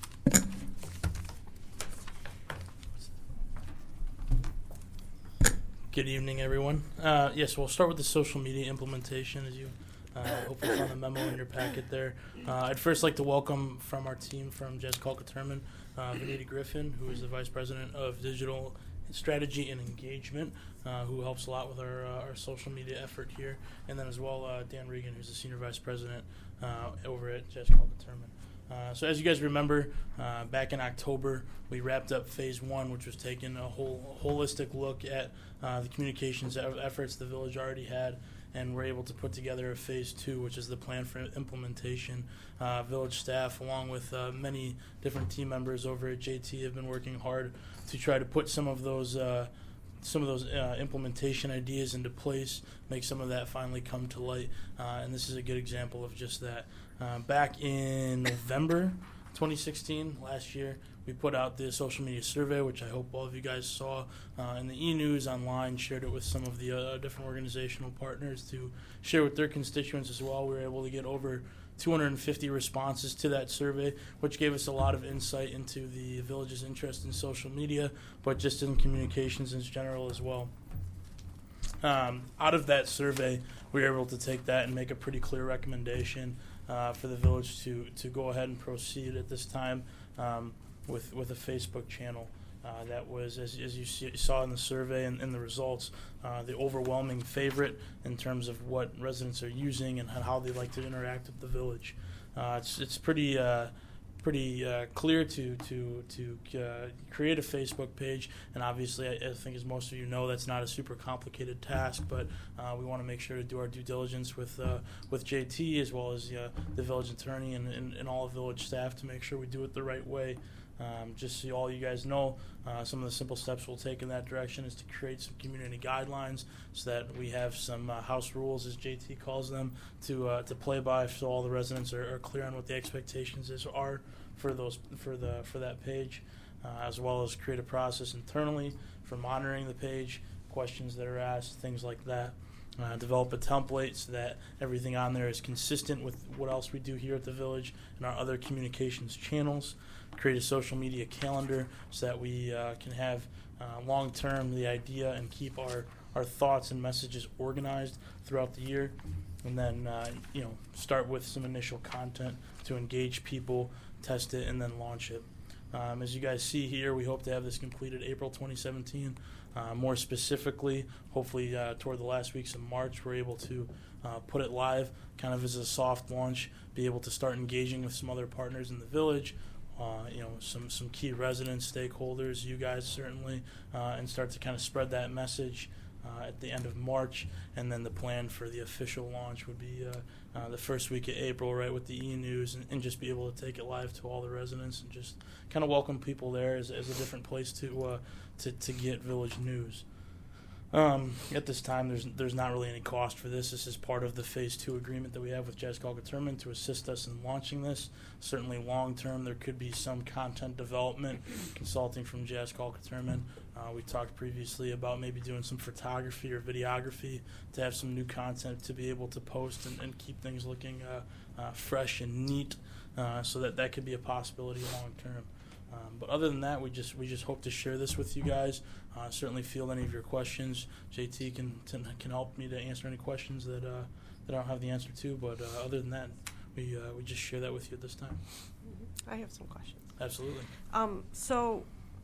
Good evening, everyone. Yes, we'll start with the social media implementation, as you hopefully found the memo in your packet there. I'd first like to welcome from our team from Jess Colcaterman, Vanita Griffin, who is the Vice President of Digital Strategy and Engagement, who helps a lot with our social media effort here, and then as well Dan Regan, who's the Senior Vice President over at Jess Colcaterman. So as you guys remember, back in October, we wrapped up Phase 1, which was taking a holistic look at the communications efforts the village already had, and we're able to put together a Phase 2, which is the plan for implementation. Village staff, along with many different team members over at JT, have been working hard to try to put some of those some of those implementation ideas into place, make some of that finally come to light. And this is a good example of just that. Back in November 2016, last year, we put out the social media survey, which I hope all of you guys saw in the e-news online, shared it with some of the different organizational partners to share with their constituents as well. We were able to get over 250 responses to that survey, which gave us a lot of insight into the village's interest in social media, but just in communications in general as well. Out of that survey, we were able to take that and make a pretty clear recommendation for the village to go ahead and proceed at this time with a Facebook channel. That was, as you saw in the survey and the results, the overwhelming favorite in terms of what residents are using and how they like to interact with the village. It's pretty clear to create a Facebook page, and obviously I think, as most of you know, that's not a super complicated task, but we want to make sure to do our due diligence with JT as well as the village attorney and all of village staff to make sure we do it the right way. Just so all you guys know, some of the simple steps we'll take in that direction is to create some community guidelines so that we have some house rules, as JT calls them, to play by, so all the residents are clear on what the expectations are for that page, as well as create a process internally for monitoring the page, questions that are asked, things like that. Develop a template so that everything on there is consistent with what else we do here at the village and our other communications channels. Create a social media calendar so that we can have long-term the idea and keep our thoughts and messages organized throughout the year. And then start with some initial content to engage people, test it, and then launch it. As you guys see here, we hope to have this completed April 2017. More specifically, hopefully toward the last weeks of March, we're able to put it live kind of as a soft launch, be able to start engaging with some other partners in the village, some key residents, stakeholders, you guys certainly, and start to kind of spread that message at the end of March. And then the plan for the official launch would be the first week of April, right, with the e-news, and just be able to take it live to all the residents and just kind of welcome people there as a different place to get village news. At this time, there's not really any cost for this. This is part of the Phase 2 agreement that we have with Jazz Call Determined to assist us in launching this. Certainly long term, there could be some content development consulting from Jazz Call Determined. We talked previously about maybe doing some photography or videography to have some new content to be able to post and keep things looking fresh and neat, so that could be a possibility long term. But other than that, we just hope to share this with you guys. Certainly field any of your questions. JT can help me to answer any questions that I don't have the answer to. But other than that, we just share that with you at this time. I have some questions. Absolutely. So,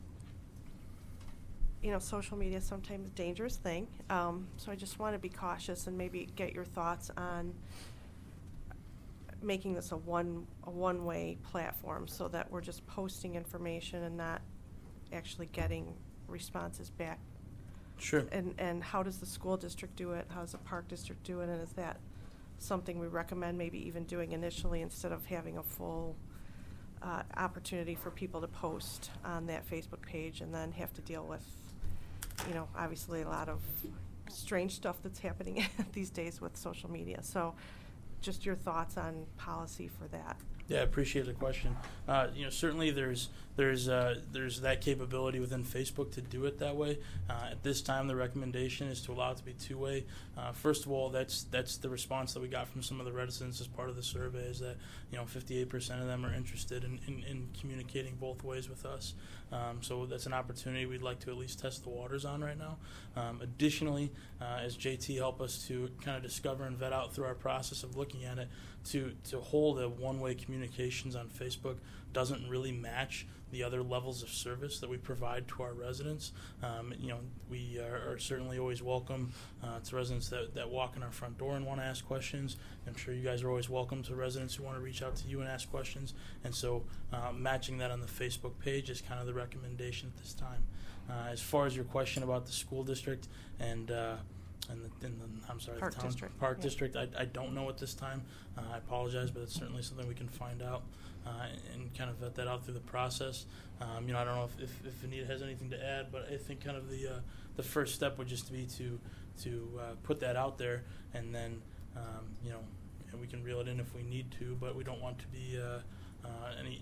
social media is sometimes a dangerous thing. So I just want to be cautious and maybe get your thoughts on making this a one-way platform so that we're just posting information and not actually getting responses back. Sure. And how does the school district do it? How does the park district do it? And is that something we recommend maybe even doing initially instead of having a full opportunity for people to post on that Facebook page and then have to deal with, obviously a lot of strange stuff that's happening these days with social media. So just your thoughts on policy for that. Yeah, I appreciate the question. Certainly there's that capability within Facebook to do it that way. At this time, the recommendation is to allow it to be two-way. First of all, that's the response that we got from some of the residents as part of the survey, is that 58% of them are interested in communicating both ways with us. So that's an opportunity we'd like to at least test the waters on right now. Additionally, as JT helped us to kind of discover and vet out through our process of looking at it, to hold a one-way communications on Facebook doesn't really match the other levels of service that we provide to our residents. We are certainly always welcome to residents that walk in our front door and want to ask questions. I'm sure you guys are always welcome to residents who want to reach out to you and ask questions. And so matching that on the Facebook page is kind of the recommendation at this time. As far as your question about the school district and the Park District. Park District, I don't know at this time. I apologize, but it's certainly something we can find out and kind of vet that out through the process. I don't know if Anita has anything to add, but I think kind of the first step would just be to put that out there, and then and we can reel it in if we need to, but we don't want to be any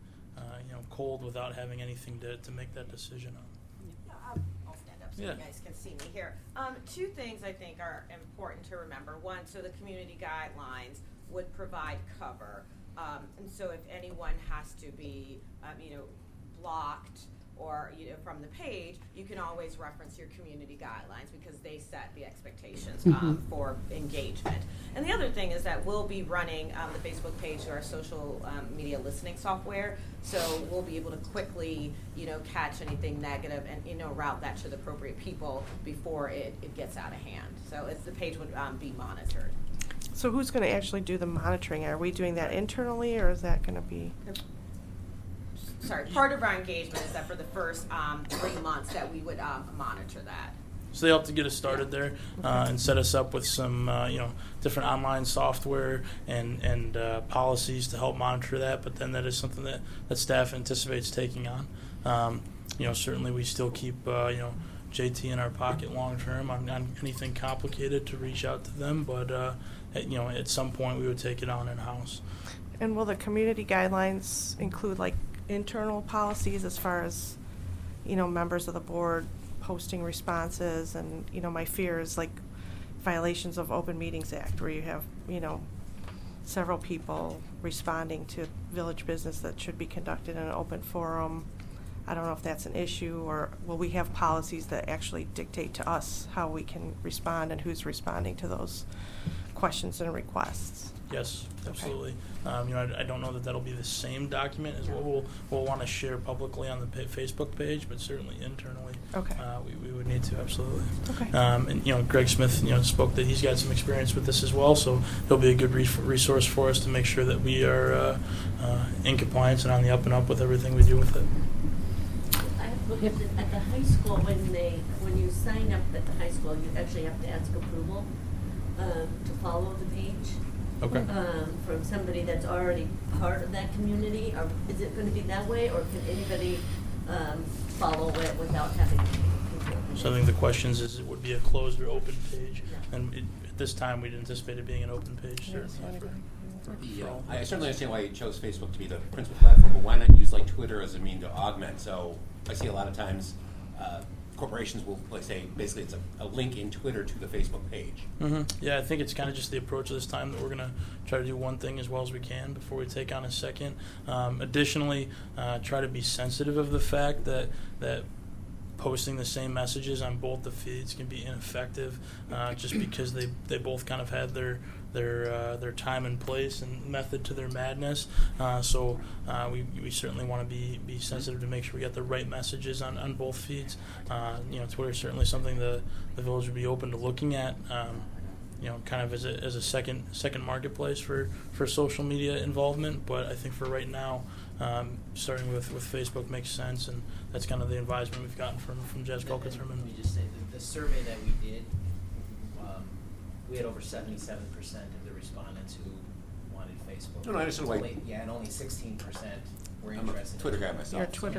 cold without having anything to make that decision on. I'll stand up so you guys can see me here. Two things I think are important to remember. One, so the community guidelines would provide cover. And so if anyone has to be, blocked or from the page, you can always reference your community guidelines because they set the expectations for engagement. And the other thing is that we'll be running the Facebook page to our social media listening software, so we'll be able to quickly, catch anything negative and route that to the appropriate people before it gets out of hand. So the page would be monitored. So who's going to actually do the monitoring? Are we doing that internally, or is that going to be? Sorry, part of our engagement is that for the first 3 months that we would monitor that. So they help to get us started there and set us up with some different online software and policies to help monitor that. But then that is something that staff anticipates taking on. Certainly we still keep JT in our pocket long term on anything complicated to reach out to them. But at some point we would take it on in house. And will the community guidelines include internal policies as far as members of the board posting responses? And my fear is violations of Open Meetings Act, where you have several people responding to village business that should be conducted in an open forum. I don't know if that's an issue, or will we have policies that actually dictate to us how we can respond and who's responding to those questions and requests? Yes, absolutely. I don't know that that'll be the same document as what we'll want to share publicly on the Facebook page, but certainly internally, we would need to, absolutely. Okay. And Greg Smith, spoke that he's got some experience with this as well, so he'll be a good resource for us to make sure that we are in compliance and on the up and up with everything we do with it. At the high school, when you sign up at the high school, you actually have to ask approval to follow the page. Okay. From somebody that's already part of that community, or is it going to be that way, or can anybody follow it without having control? So I think the questions is it would be a closed or open page, and at this time we'd anticipate it being an open page. Certainly. I certainly understand why you chose Facebook to be the principal platform, but why not use Twitter as a mean to augment? So I see a lot of times corporations will say basically it's a link in Twitter to the Facebook page. Mm-hmm. Yeah, I think it's kind of just the approach of this time that we're going to try to do one thing as well as we can before we take on a second. Additionally, try to be sensitive of the fact that posting the same messages on both the feeds can be ineffective just because they both kind of had their time and place and method to their madness. So we certainly want to be sensitive to make sure we get the right messages on both feeds. Twitter is certainly something the village would be open to looking at. Kind of as a second marketplace for social media involvement. But I think for right now, starting with Facebook makes sense, and that's kind of the advisement we've gotten from Jez Kolketerman. Let me just say the survey that we did, we had over 77% of the respondents who wanted Facebook. No, I understand why. And only 16% were I'm interested. a Twitter guy myself. You're a Twitter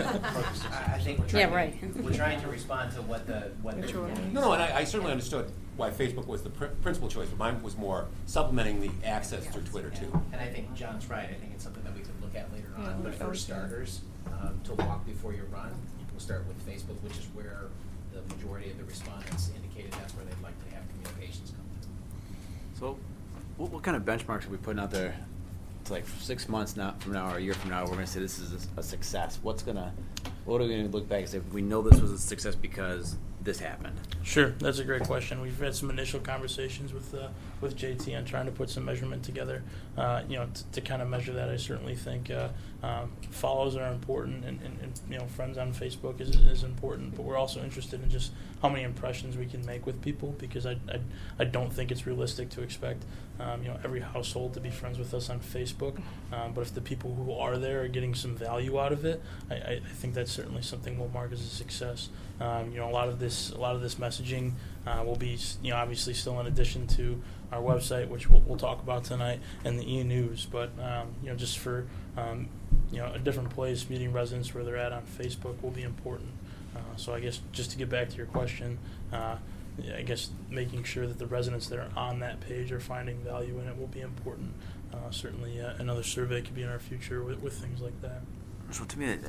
I think we're trying to respond to what they're doing. No, and I certainly understood why Facebook was the principal choice, but mine was more supplementing the access through Twitter too. And I think John's right. I think it's something that we could look at later on. But for starters, to walk before you run, we'll start with Facebook, which is where the majority of the respondents indicated that's where they'd like to have communications come through. So, what kind of benchmarks are we putting out there? It's 6 months from now or a year from now, we're going to say this is a success. What are we going to look back and say we know this was a success because this happened? Sure, that's a great question. We've had some initial conversations with JT on trying to put some measurement together. To kind of measure that, I certainly think follows are important, and friends on Facebook is important. But we're also interested in just how many impressions we can make with people, because I don't think it's realistic to expect every household to be friends with us on Facebook. But if the people who are there are getting some value out of it, I think that's certainly something we'll mark as a success. A lot of this messaging will be obviously still in addition to our website, which we'll talk about tonight, and the e-news. But just for a different place, meeting residents where they're at on Facebook will be important. So I guess just to get back to your question, yeah, I guess making sure that the residents that are on that page are finding value in it will be important. Certainly another survey could be in our future with things like that. So to me,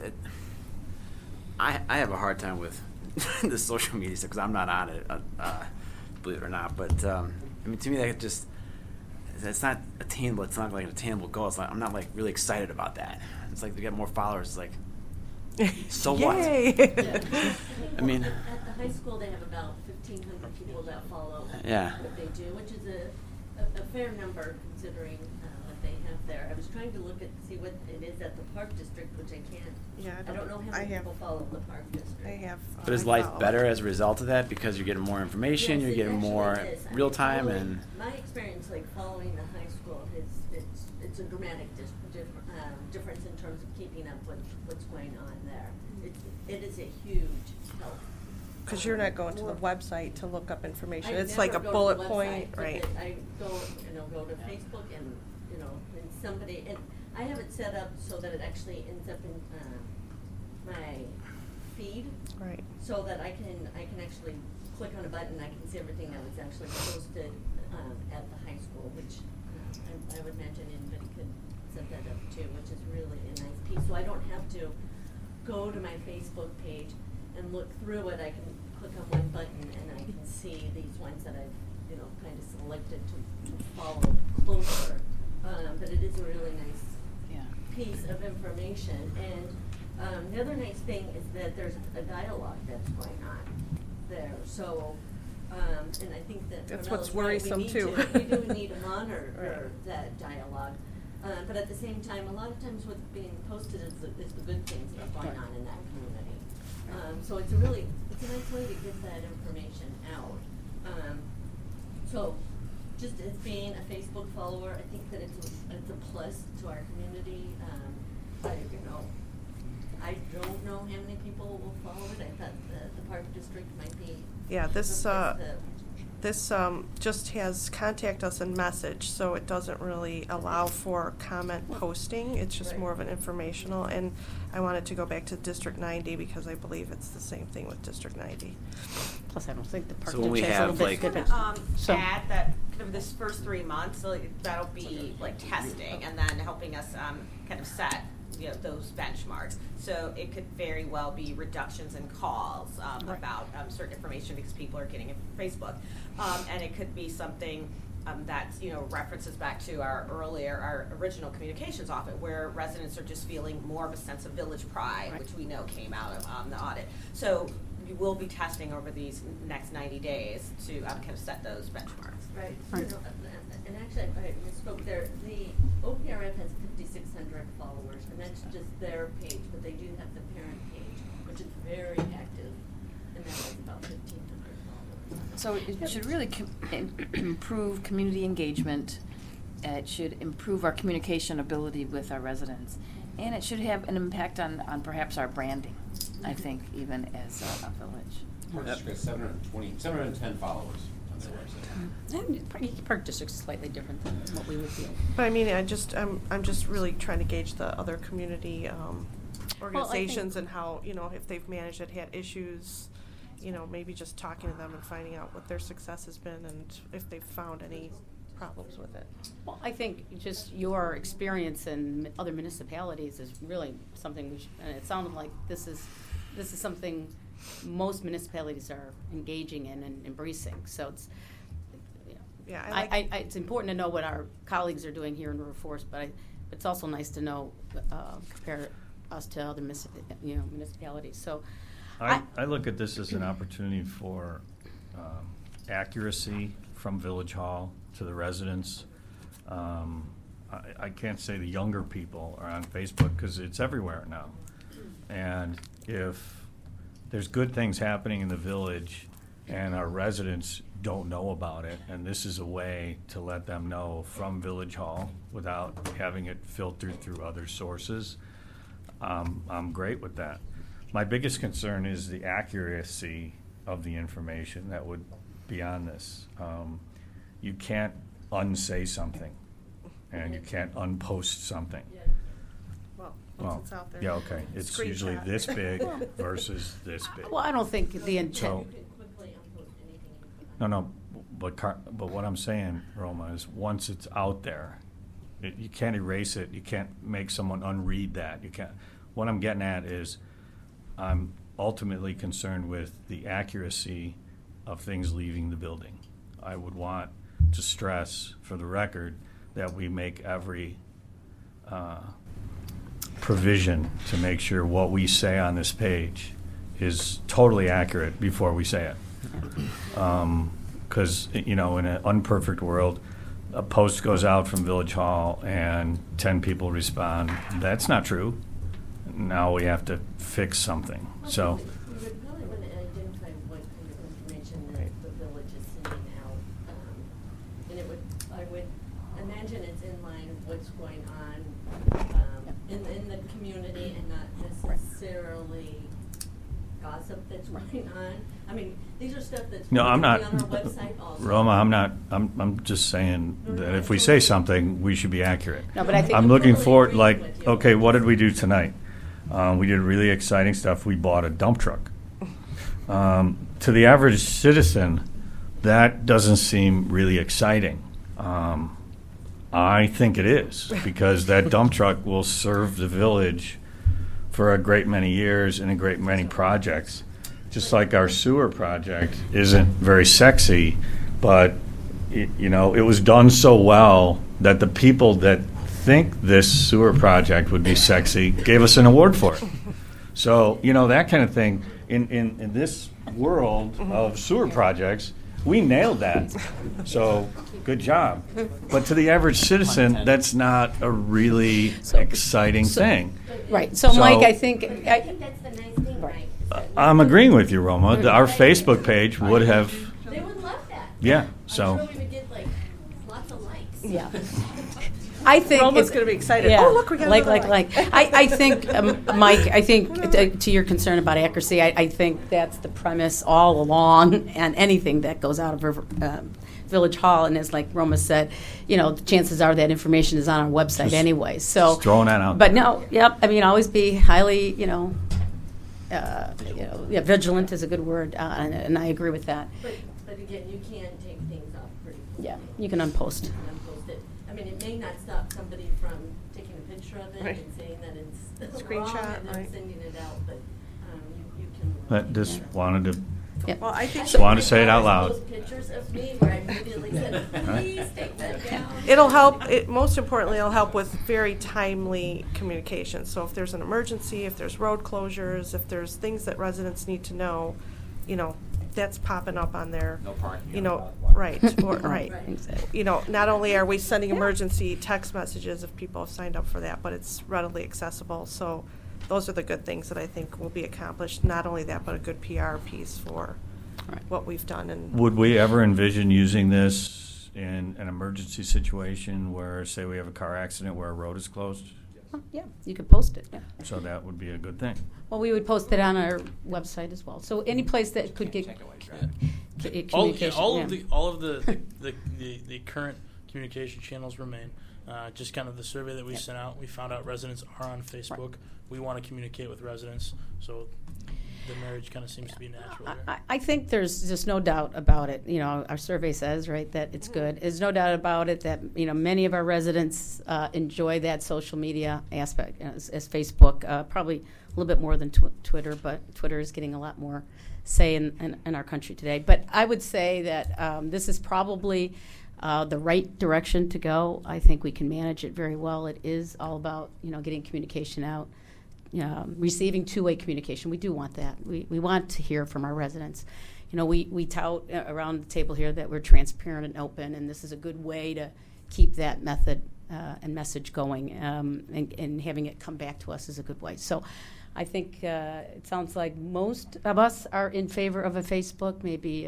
I have a hard time with the social media stuff because I'm not on it, believe it or not. But I mean, to me, that's not attainable. It's not like an attainable goal. It's like, I'm not like really excited about that. It's like to get more followers. It's like, so what? I mean, at the high school they have about 1,500 people that follow what they do, which is a fair number considering what they have there. I was trying to look at see what it is at the Park District, which I can't. Yeah, I don't know how many people follow the Park District. I have. But is life better as a result of that because you're getting more information, Yes, you're getting more real time, and my experience, like following the high school, it's a dramatic difference in terms of keeping up with what's going on there. It is a huge help. Because you're not going to the website to look up information. It's never like a go to bullet the point, website, right? I go to Facebook and and somebody, and I have it set up so that it actually ends up in my feed, right? So that I can actually click on a button, I can see everything that was actually posted at the high school, which I would imagine anybody could set that up too, which is really a nice piece. So I don't have to go to my Facebook page and look through it. I can click on one button and I can see these ones that I've kind of selected to follow closer. But it is a really nice piece of information. And the other nice thing is that there's a dialogue that's going on there. So, and I think that's Carmela's what's right. worrisome too. We do need to monitor that dialogue. But at the same time, a lot of times what's being posted is the good things that are going on in that community. So it's a nice way to get that information out. So just as being a Facebook follower, I think that it's a plus to our community. I don't know how many people will follow it. I thought the Park District might be. Yeah, this just has contact us and message, so it doesn't really allow for comment posting. It's just more of an informational, and I wanted to go back to District 90 because I believe it's the same thing with District 90. Plus, I don't think the Park So when we District has a have, little like- bit different. Add that kind of this first 3 months, so that'll be like testing and then helping us kind of set those benchmarks. So it could very well be reductions in calls about certain information because people are getting it from Facebook, and it could be something that references back to our original communications audit, where residents are just feeling more of a sense of village pride, which we know came out of the audit. So we will be testing over these next 90 days to kind of set those benchmarks. Right. And actually, I misspoke there. The OPRF has 5,600 followers, and that's just their page, but they do have the parent page, which is very active, and that has about 1,500 followers. So it should really improve community engagement. It should improve our communication ability with our residents. And it should have an impact on perhaps our branding, I think, even as a village. Park District has 710 followers on their website. And Park District's slightly different than what we would feel. But I mean, I'm just really trying to gauge the other community organizations and how, if they've managed it, had issues, maybe just talking to them and finding out what their success has been and if they've found any problems with it. Well, I think just your experience in other municipalities is really something and it sounded like this is something most municipalities are engaging in and embracing. So it's, it's important to know what our colleagues are doing here in River Forest, but it's also nice to know, compare us to other municipalities. So I look at this as an opportunity for accuracy from Village Hall to the residents. I can't say the younger people are on Facebook because it's everywhere now. And if there's good things happening in the village and our residents don't know about it, and this is a way to let them know from Village Hall without having it filtered through other sources, I'm great with that. My biggest concern is the accuracy of the information that would be on this. You can't unsay something, and you can't unpost something. Well, it's out there. yeah, okay. It's usually Screenshot. this big versus this big. Well, I don't think the intent. So, no, but what I'm saying, Roma, is once it's out there, you can't erase it. You can't make someone unread that. You can't. What I'm getting at is, I'm ultimately concerned with the accuracy of things leaving the building. I would want to stress, for the record, that we make every provision to make sure what we say on this page is totally accurate before we say it. Because, in an unperfect world, a post goes out from Village Hall and 10 people respond. That's not true. Now we have to fix something. So. We would really want to identify what kind of information that the village is sending out. And I would imagine it's in line with what's going on in the community and not necessarily gossip that's going on. I mean, these are stuff that's No, I'm not. on our website also. Roma, I'm not. I'm just saying that if we say something, we should be accurate. No, but I think I'm we looking totally forward. agree Like, with you. okay, what did we do tonight? We did really exciting stuff. We bought a dump truck. To the average citizen, that doesn't seem really exciting. I think it is, because that dump truck will serve the village for a great many years and a great many projects. Just like our sewer project isn't very sexy, but it was done so well that the people that think this sewer project would be sexy gave us an award for it. So, that kind of thing. In this world of sewer projects, we nailed that. So, good job. But to the average citizen, that's not a really exciting thing. Right. So, Mike, I think. I think that's the nice thing, Mike. I'm agreeing with you, Roma. Our Facebook page would have. They would love that. Yeah. I'm So. sure we would get lots of likes. Yeah. I think Roma's it's going to be excited. Yeah. Oh, look, we got another like. I think, Mike. I think to your concern about accuracy, I think that's the premise all along, and anything that goes out of Village Hall, and as like Roma said, the chances are that information is on our website Just- anyway. So just throwing that out But there. no, yep. I mean, always be highly, vigilant is a good word, and I agree with that. But again, you can take things off pretty quickly. Yeah, you can unpost. You can unpost it. I mean, it may not stop somebody from taking a picture of it Right. and saying that it's Screenshot, wrong and then right. sending it out, but you can. But just wanted to. Yep. Well, I think Just wanted to say it out loud. Those pictures of me where I immediately said, please take that down. it'll help. Most importantly, it'll help with very timely communication. So if there's an emergency, if there's road closures, if there's things that residents need to know, that's popping up on there. No parking. Right, right. Exactly. Not only are we sending emergency text messages if people have signed up for that, but it's readily accessible. So those are the good things that I think will be accomplished. Not only that, but a good PR piece for Right. what we've done. And Would we ever envision using this in an emergency situation where, say, we have a car accident where a road is closed? Yeah, you could post it. Yeah. So that would be a good thing. Well, we would post it on our website as well. So any place that could get communication. All yeah. of the current communication channels remain. Just kind of the survey that we sent out, we found out residents are on Facebook. We want to communicate with residents, so the marriage kind of seems to be natural there. I think there's just no doubt about it. Our survey says, right, that it's good. There's no doubt about it that, many of our residents enjoy that social media aspect as Facebook, probably a little bit more than Twitter, but Twitter is getting a lot more say in our country today. But I would say that this is probably the right direction to go. I think we can manage it very well. It is all about, getting communication out. Receiving two-way communication. We do want that. We want to hear from our residents. We tout around the table here that we're transparent and open, and this is a good way to keep that method and message going, and having it come back to us is a good way. So I think it sounds like most of us are in favor of a Facebook. Maybe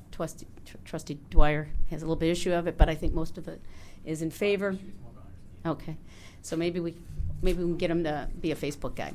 Trustee Dwyer has a little bit issue of it, but I think most of it is in favor. Okay. So maybe we can get him to be a Facebook guy.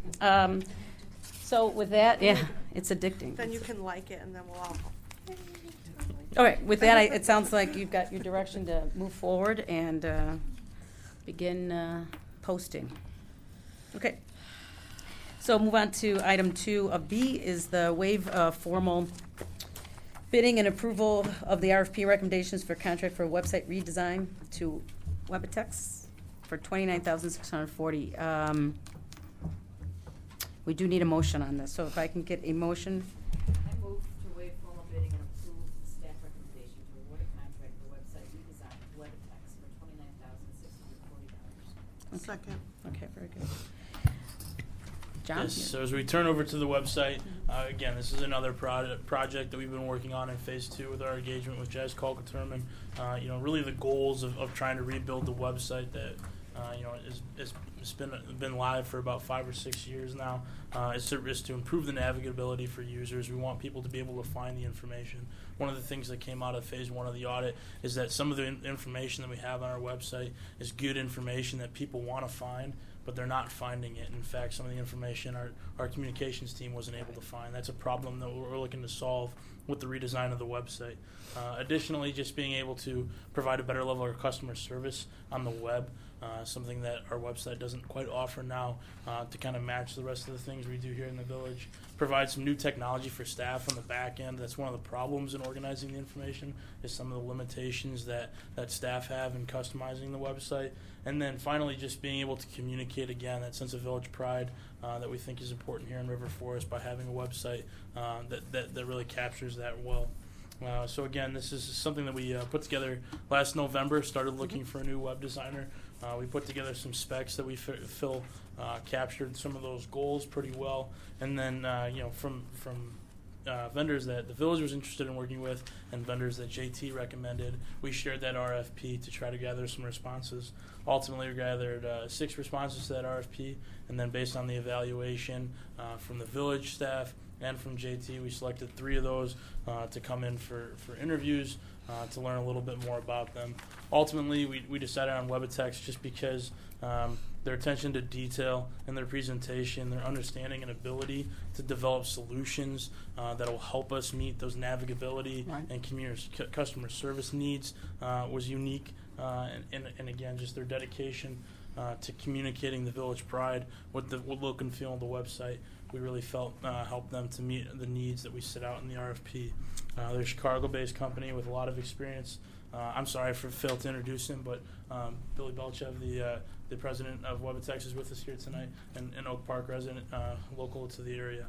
So with that, yeah, it's addicting. then you can like it, and then we'll all. All right, with that, it sounds like you've got your direction to move forward and begin posting. Okay. So move on to item 2 of B is the waive formal bidding and approval of the RFP recommendations for contract for website redesign to Webitex for $29,640. We do need a motion on this, so if I can get a motion. I move to waive formal bidding and approve staff recommendation to award a contract for website redesign to Webitex for $29,640. Second. Okay, very good. John? Yes, so as we turn over to the website, again, this is another project that we've been working on in phase 2 with our engagement with Jazz Calcaterman. Really the goals of trying to rebuild the website that it's been live for about 5 or 6 years now. Is to improve the navigability for users. We want people to be able to find the information. One of the things that came out of phase 1 of the audit is that some of the information that we have on our website is good information that people want to find, but they're not finding it. In fact, some of the information our communications team wasn't able to find. That's a problem that we're looking to solve with the redesign of the website. Additionally, just being able to provide a better level of customer service on the web, something that our website doesn't quite offer now, to kind of match the rest of the things we do here in the village. Provide some new technology for staff on the back end. That's one of the problems in organizing the information, is some of the limitations that staff have in customizing the website. And then finally, just being able to communicate, again, that sense of village pride that we think is important here in River Forest by having a website that really captures that well. So again, this is something that we put together last November, started looking for a new web designer. We put together some specs that we feel captured some of those goals pretty well. And then, from vendors that the village was interested in working with and vendors that JT recommended, we shared that RFP to try to gather some responses. Ultimately, we gathered 6 responses to that RFP, and then based on the evaluation from the village staff and from JT, we selected 3 of those to come in for interviews to learn a little bit more about them. Ultimately, we decided on Webitex just because their attention to detail and their presentation, their understanding and ability to develop solutions that will help us meet those navigability and customer service needs was unique. And again, just their dedication to communicating the village pride with the look and feel of the website, we really felt helped them to meet the needs that we set out in the RFP. They're a Chicago-based company with a lot of experience. I'm sorry for failed to introduce him, but Billy Belchev, the president of Webitex, is with us here tonight, and an Oak Park resident, local to the area.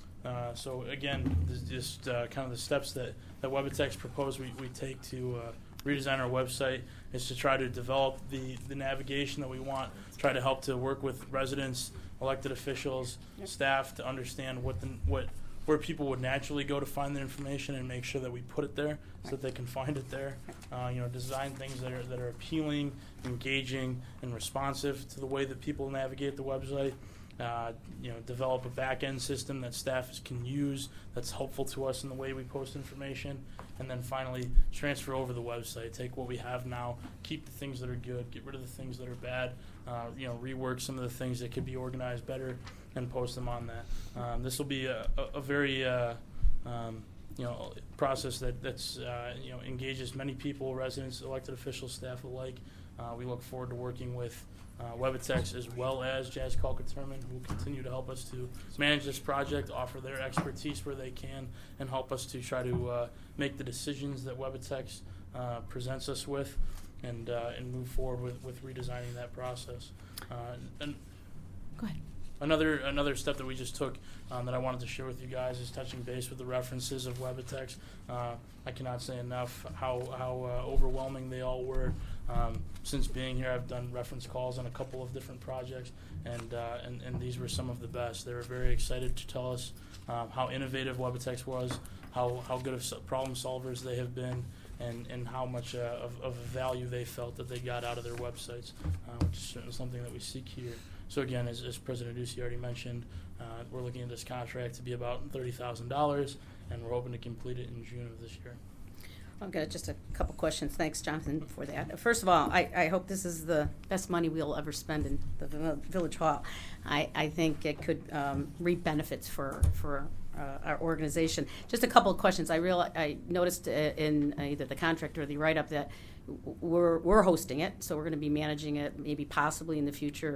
So again, just kind of the steps that Webitex proposed we take to redesign our website is to try to develop the navigation that we want, try to help to work with residents, elected officials, staff to understand where people would naturally go to find their information and make sure that we put it there so that they can find it there. Design things that are appealing, engaging, and responsive to the way that people navigate the website. Develop a back-end system that staff can use that's helpful to us in the way we post information. And then finally, transfer over the website. Take what we have now, keep the things that are good, get rid of the things that are bad, rework some of the things that could be organized better, and post them on that. This will be a very process that's engages many people, residents, elected officials, staff alike. We look forward to working with Webitex as well as Jazz Calcaterman, who will continue to help us to manage this project, offer their expertise where they can, and help us to try to make the decisions that Webitex presents us with, and move forward with redesigning that process. And go ahead. Another step that we just took that I wanted to share with you guys is touching base with the references of Webitex. I cannot say enough how overwhelming they all were. Since being here, I've done reference calls on a couple of different projects, and these were some of the best. They were very excited to tell us how innovative Webitex was, how good of problem solvers they have been, and how much of value they felt that they got out of their websites, which is certainly something that we seek here. So again, as President Ducey already mentioned, we're looking at this contract to be about $30,000, and we're hoping to complete it in June of this year. I've got just a couple questions. Thanks, Jonathan, for that. First of all, I hope this is the best money we'll ever spend in the Village Hall. I think it could reap benefits for our organization. Just a couple of questions. I noticed in either the contract or the write-up that we're hosting it, so we're going to be managing it, maybe possibly in the future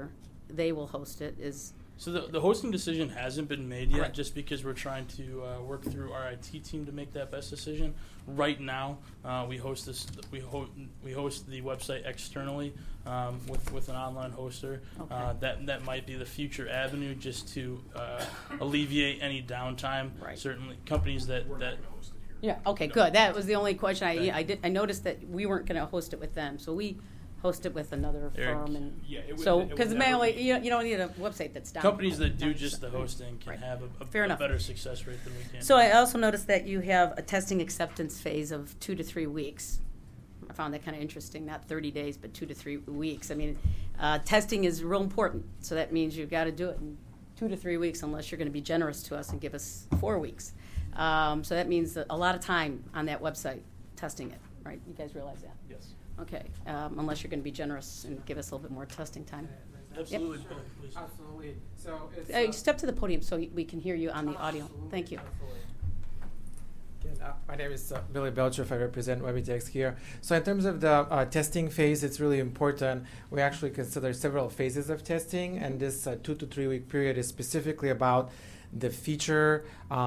they will host it. Is So the hosting decision hasn't been made yet, Right. just because we're trying to work through our IT team to make that best decision. Right now, we host the website externally with an online hoster. Okay. That might be the future avenue, just to alleviate any downtime. Right. Certainly, companies that yeah. Okay, good. That was the only question I noticed that we weren't going to host it with them, so we host it with another Eric, firm. And yeah, it would- so it would because never mainly be- you don't need a website that's down. companies that do down- just the hosting can Right. have Fair a enough. better success rate than we can. So I also noticed that you have a testing acceptance phase of 2 to 3 weeks. I found that kind of interesting, not 30 days, but 2 to 3 weeks. I mean, testing is real important, so that means you've got to do it in 2 to 3 weeks unless you're going to be generous to us and give us 4 weeks. So that means that a lot of time on that website testing it, right? You guys realize that? Yes. Okay, unless you're going to be generous and give us a little bit more testing time. Absolutely, Bill, please. Absolutely. So it's Step to the podium so we can hear you on the audio. Absolutely, Thank you. absolutely. Again, my name is Billy Belcher. I represent Webitex here. So in terms of the testing phase, it's really important. We actually consider several phases of testing, and this 2 to 3 week period is specifically about the feature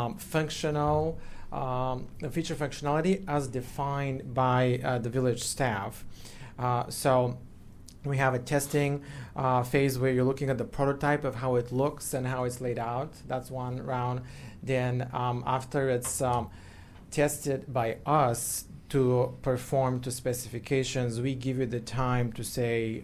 functionality as defined by the village staff. So we have a testing phase where you're looking at the prototype of how it looks and how it's laid out. That's one round. Then after it's tested by us to perform to specifications, we give you the time to say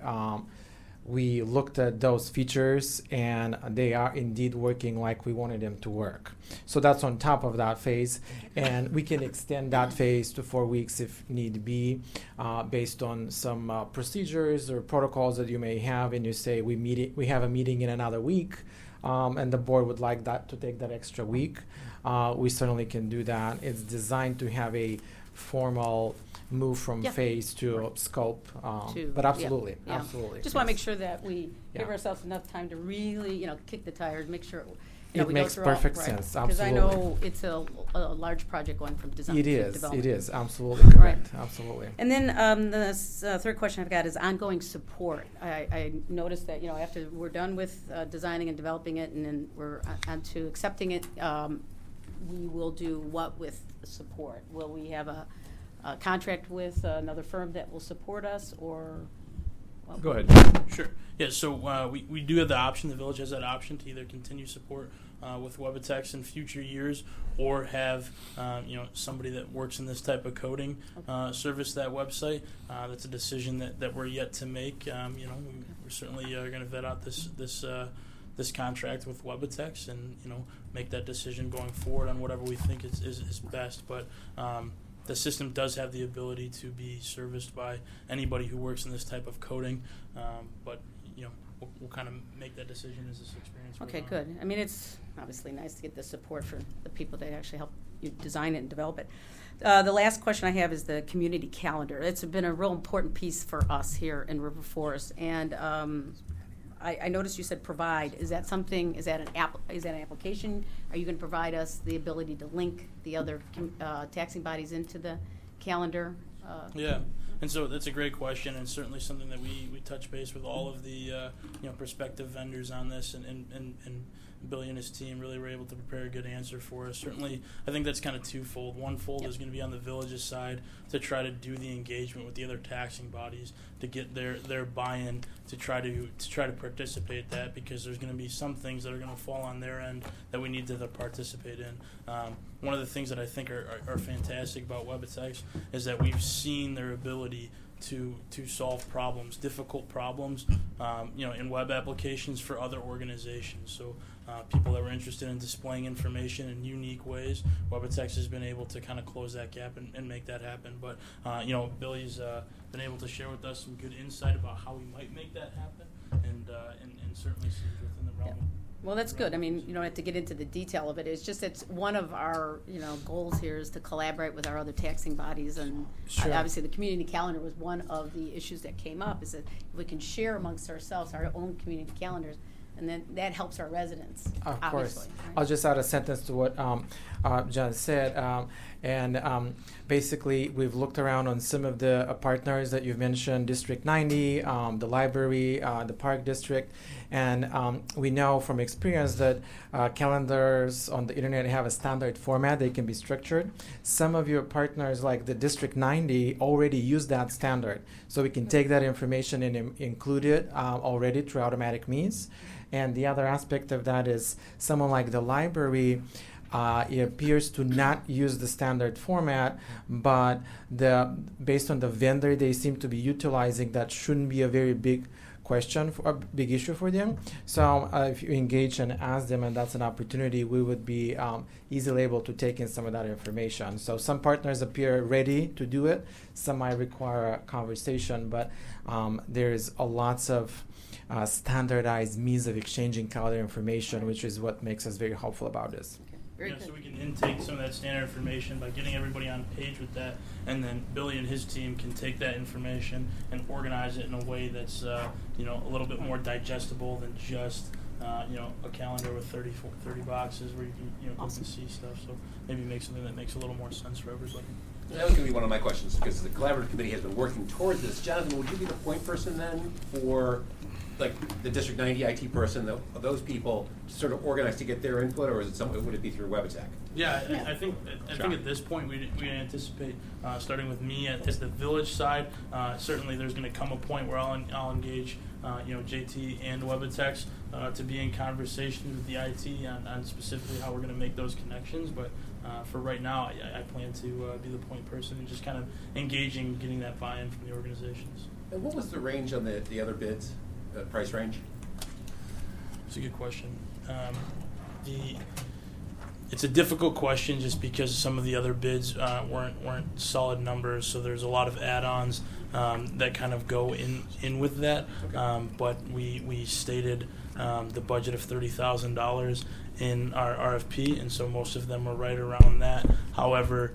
we looked at those features and they are indeed working like we wanted them to work. So that's on top of that phase, and we can extend that phase to 4 weeks if need be, based on some procedures or protocols that you may have, and you say we have a meeting in another week, and the board would like that to take that extra week. We certainly can do that. It's designed to have a formal move from Yeah. phase to scope, To- but absolutely, yeah, yeah. absolutely. Just want to yes. make sure that we give Yeah. ourselves enough time to really, kick the tires, make sure, It we makes go through perfect all, sense, Because I absolutely. know it's a large project going from design It to is, development. it is, absolutely correct, Right. absolutely. And then the third question I've got is ongoing support. I noticed that, after we're done with designing and developing it, and then we're on to accepting it, we will do what with support? Will we have a contract with another firm that will support us, or? Well, Go ahead. Sure. Yeah, so we do have the option, the village has that option to either continue support with Webitex in future years, or have somebody that works in this type of coding service that website. That's a decision that we're yet to make. We're certainly going to vet out this contract with Webitex and make that decision going forward on whatever we think is best. But the system does have the ability to be serviced by anybody who works in this type of coding, but we'll kind of make that decision as this experience goes Okay, on. good. I mean, it's obviously nice to get the support for the people that actually help you design it and develop it. The last question I have is the community calendar. It's been a real important piece for us here in River Forest, and I noticed you said provide. Is that something? Is that an application? Are you going to provide us the ability to link the other taxing bodies into the calendar? Yeah, and so that's a great question, and certainly something that we touch base with all of the prospective vendors on this, and Billy and his team really were able to prepare a good answer for us. Certainly, I think that's kind of twofold. One fold is going to be on the village's side to try to do the engagement with the other taxing bodies to get their buy-in to try to participate that, because there's going to be some things that are going to fall on their end that we need to participate in. One of the things that I think are fantastic about Webitex is that we've seen their ability to solve problems, difficult problems, in web applications for other organizations. So people that were interested in displaying information in unique ways, Webitex has been able to kind of close that gap and make that happen. But Billy's been able to share with us some good insight about how we might make that happen, and certainly seems within the realm. Well, that's good. I mean, you don't have to get into the detail of it. It's just it's one of our goals here is to collaborate with our other taxing bodies, and Sure. obviously the community calendar was one of the issues that came up. Is that if we can share amongst ourselves our own community calendars, and then that helps our residents. Of obviously, course. right? I'll just add a sentence to what John said. And basically, we've looked around on some of the partners that you've mentioned, District 90, the library, the Park District. And we know from experience that calendars on the internet have a standard format. They can be structured. Some of your partners, like the District 90, already use that standard. So we can take that information and include it already through automatic means. And the other aspect of that is someone like the library, it appears to not use the standard format, but based on the vendor they seem to be utilizing, that shouldn't be a very big question, a big issue for them. So if you engage and ask them, and that's an opportunity, we would be easily able to take in some of that information. So some partners appear ready to do it. Some might require a conversation, but there's lots of standardized means of exchanging calendar information, which is what makes us very hopeful about this. So we can intake some of that standard information by getting everybody on page with that, and then Billy and his team can take that information and organize it in a way that's a little bit more digestible than just a calendar with 30 boxes where you can look and see stuff. So maybe make something that makes a little more sense for everybody. That was going to be one of my questions, because the collaborative committee has been working towards this. Jonathan, would you be the point person then for like the District 90 IT person, those people sort of organize to get their input, or is it would it be through WebAttack? Yeah, I think at this point we anticipate starting with me as the village side. Certainly, there's going to come a point where I'll engage JT and WebAttack to be in conversations with the IT on specifically how we're going to make those connections. But for right now, I plan to be the point person and just kind of engaging, getting that buy-in from the organizations. And what was the range on the other bids? Price range? It's a good question. It's a difficult question just because some of the other bids weren't solid numbers. So there's a lot of add-ons that kind of go in with that. Okay. But we stated the budget of $30,000 in our RFP, and so most of them were right around that. However,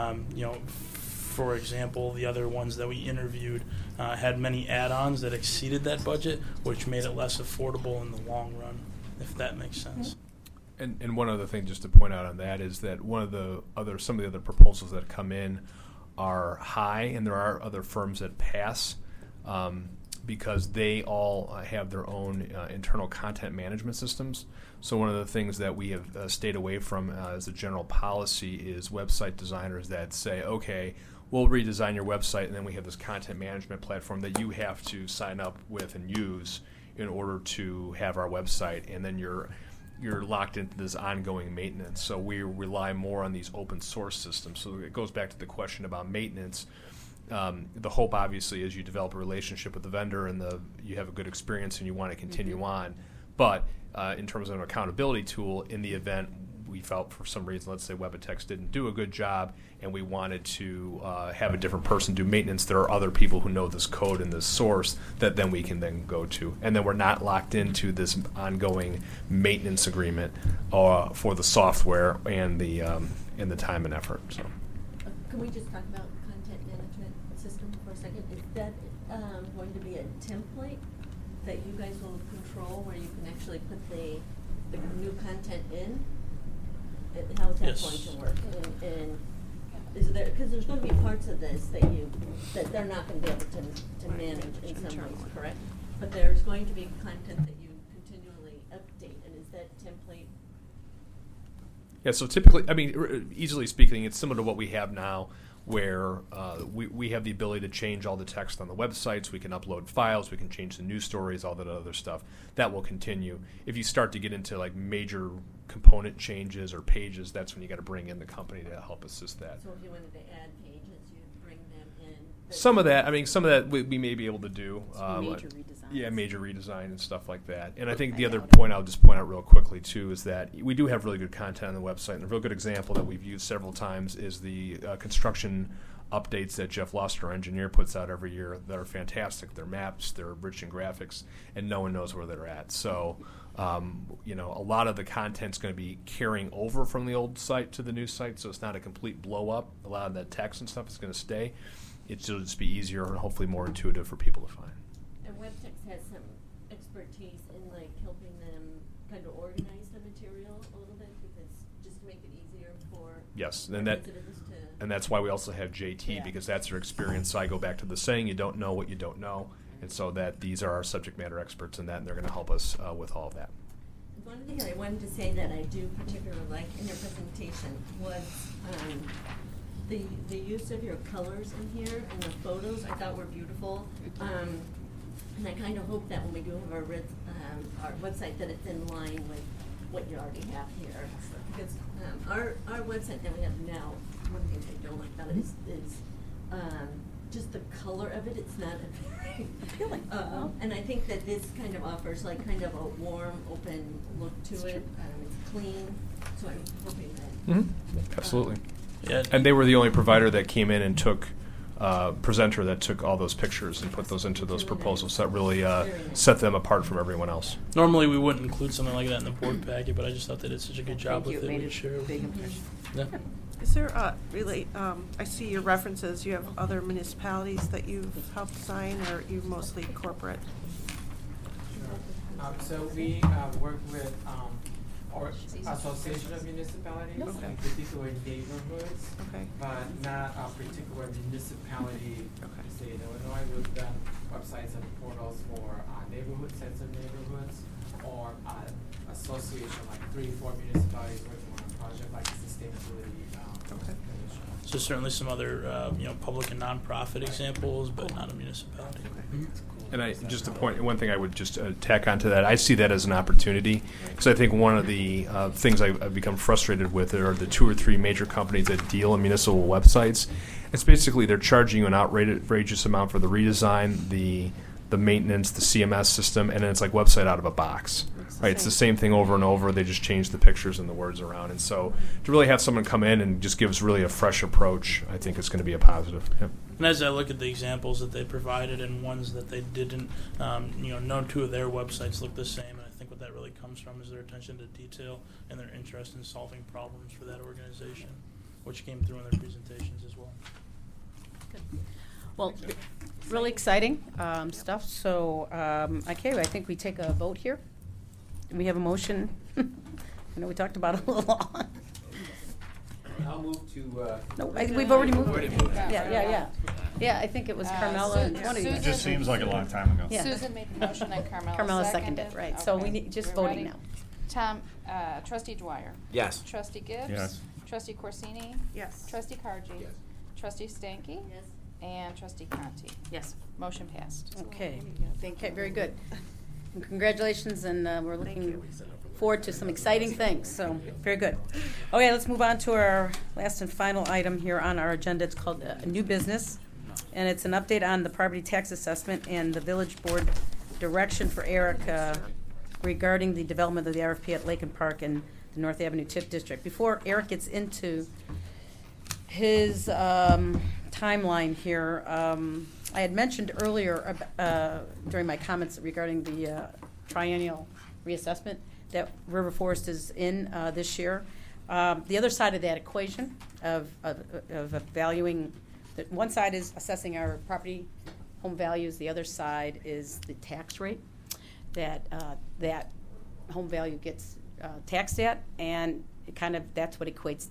for example, the other ones that we interviewed had many add-ons that exceeded that budget, which made it less affordable in the long run, if that makes sense. And one other thing just to point out on that is that some of the other proposals that come in are high, and there are other firms that pass because they all have their own internal content management systems. So one of the things that we have stayed away from as a general policy is website designers that say, okay, we'll redesign your website, and then we have this content management platform that you have to sign up with and use in order to have our website, and then you're locked into this ongoing maintenance. So we rely more on these open source systems. So it goes back to the question about maintenance. The hope, obviously, is you develop a relationship with the vendor and you have a good experience and you want to continue on. But in terms of an accountability tool, in the event we felt for some reason, let's say WebAttack didn't do a good job and we wanted to have a different person do maintenance, there are other people who know this code and this source that then we can then go to. And then we're not locked into this ongoing maintenance agreement for the software and the time and effort. So. Can we just talk about content management system for a second? Is that going to be a template that you guys will control where you can actually put the new content in? How is that going to work? And is there, because there's going to be parts of this that they're not going to be able to manage in some ways, correct? But there's going to be content that you continually update, and is that template? Yeah, so typically, easily speaking, it's similar to what we have now, where we have the ability to change all the text on the websites. We can upload files. We can change the news stories, all that other stuff. That will continue. If you start to get into like major component changes or pages, that's when you got to bring in the company to help assist that. So if you wanted to add pages, you'd bring them in. Some of that we may be able to do. Major redesigns. Yeah, major redesign and stuff like that. And I think the other point I'll just point out real quickly, too, is that we do have really good content on the website. And a real good example that we've used several times is the construction updates that Jeff Luster, our engineer, puts out every year that are fantastic. They're maps, they're rich in graphics, and no one knows where they're at. So, a lot of the content's going to be carrying over from the old site to the new site, so it's not a complete blow-up. A lot of that text and stuff is going to stay. It'll just be easier and hopefully more intuitive for people to find. And WebTex has some expertise in helping them kind of organize the material a little bit, because just to make it easier for yes, and that visitors to And that's why we also have JT, because that's their experience. So I go back to the saying, you don't know what you don't know. And so that these are our subject matter experts in that, and they're going to help us with all of that. One thing I wanted to say that I do particularly like in your presentation was the use of your colors in here and the photos I thought were beautiful. And I kind of hope that when we do have our website that it's in line with what you already have here. Because our website that we have now, one thing I don't like about it is just the color of it. It's not a very appealing. And I think that this kind of offers like kind of a warm, open look to it. It's clean, so I'm hoping that. Absolutely. Yeah. And they were the only provider that came in and took presenter that took all those pictures and put those into those proposals. That really set them apart from everyone else. Normally we wouldn't include something like that in the board packet, but I just thought they did such a good job with it. Made We it share big impression. Yeah. Is there I see your references, you have other municipalities that you've helped sign, or you mostly corporate? So we work with our Association of Municipalities, in particular neighborhoods, but not a particular municipality. Say in Illinois, we've done websites and portals for neighborhood sets of neighborhoods, or association like 3-4 municipalities working on a project like a sustainability. So certainly some other public and nonprofit examples, but not a municipality. And just a point, one thing I would just tack onto that, I see that as an opportunity, because I think one of the things I've become frustrated with are the 2 or 3 major companies that deal in municipal websites. It's basically they're charging you an outrageous amount for the redesign, the maintenance, the CMS system, and then it's like website out of a box. Right, it's the same thing over and over. They just change the pictures and the words around. And so to really have someone come in and just give us really a fresh approach, I think it's going to be a positive. Yep. And as I look at the examples that they provided and ones that they didn't, no 2 of their websites look the same. And I think what that really comes from is their attention to detail and their interest in solving problems for that organization, which came through in their presentations as well. Good. Well, really exciting stuff. So, okay, I think we take a vote here. We have a motion. I know we talked about it a little long. I'll move to. No, we've already moved. Yeah, I think it was Carmella and one of you. It just seems like a long time ago. Yeah. Susan made the motion and Carmella Carmella seconded. seconded, right. So we need just We're voting ready? now. Tom, Trustee Dwyer. Yes. Trustee Gibbs. Yes. Trustee Corsini. Yes. Trustee Cargi. Yes. Trustee Stanky. Yes. And Trustee Conti. Yes. Motion passed. Okay. Okay, very good. And congratulations, and we're looking forward to some exciting things. So, very good. Okay, let's move on to our last and final item here on our agenda. It's called New Business, and it's an update on the property tax assessment and the village board direction for Eric regarding the development of the RFP at Lake and Park in the North Avenue TIF district. Before Eric gets into his timeline here, I had mentioned earlier during my comments regarding the triennial reassessment that River Forest is in this year. The other side of that equation of valuing, one side is assessing our property home values. The other side is the tax rate that that home value gets taxed at, and it kind of that's what equates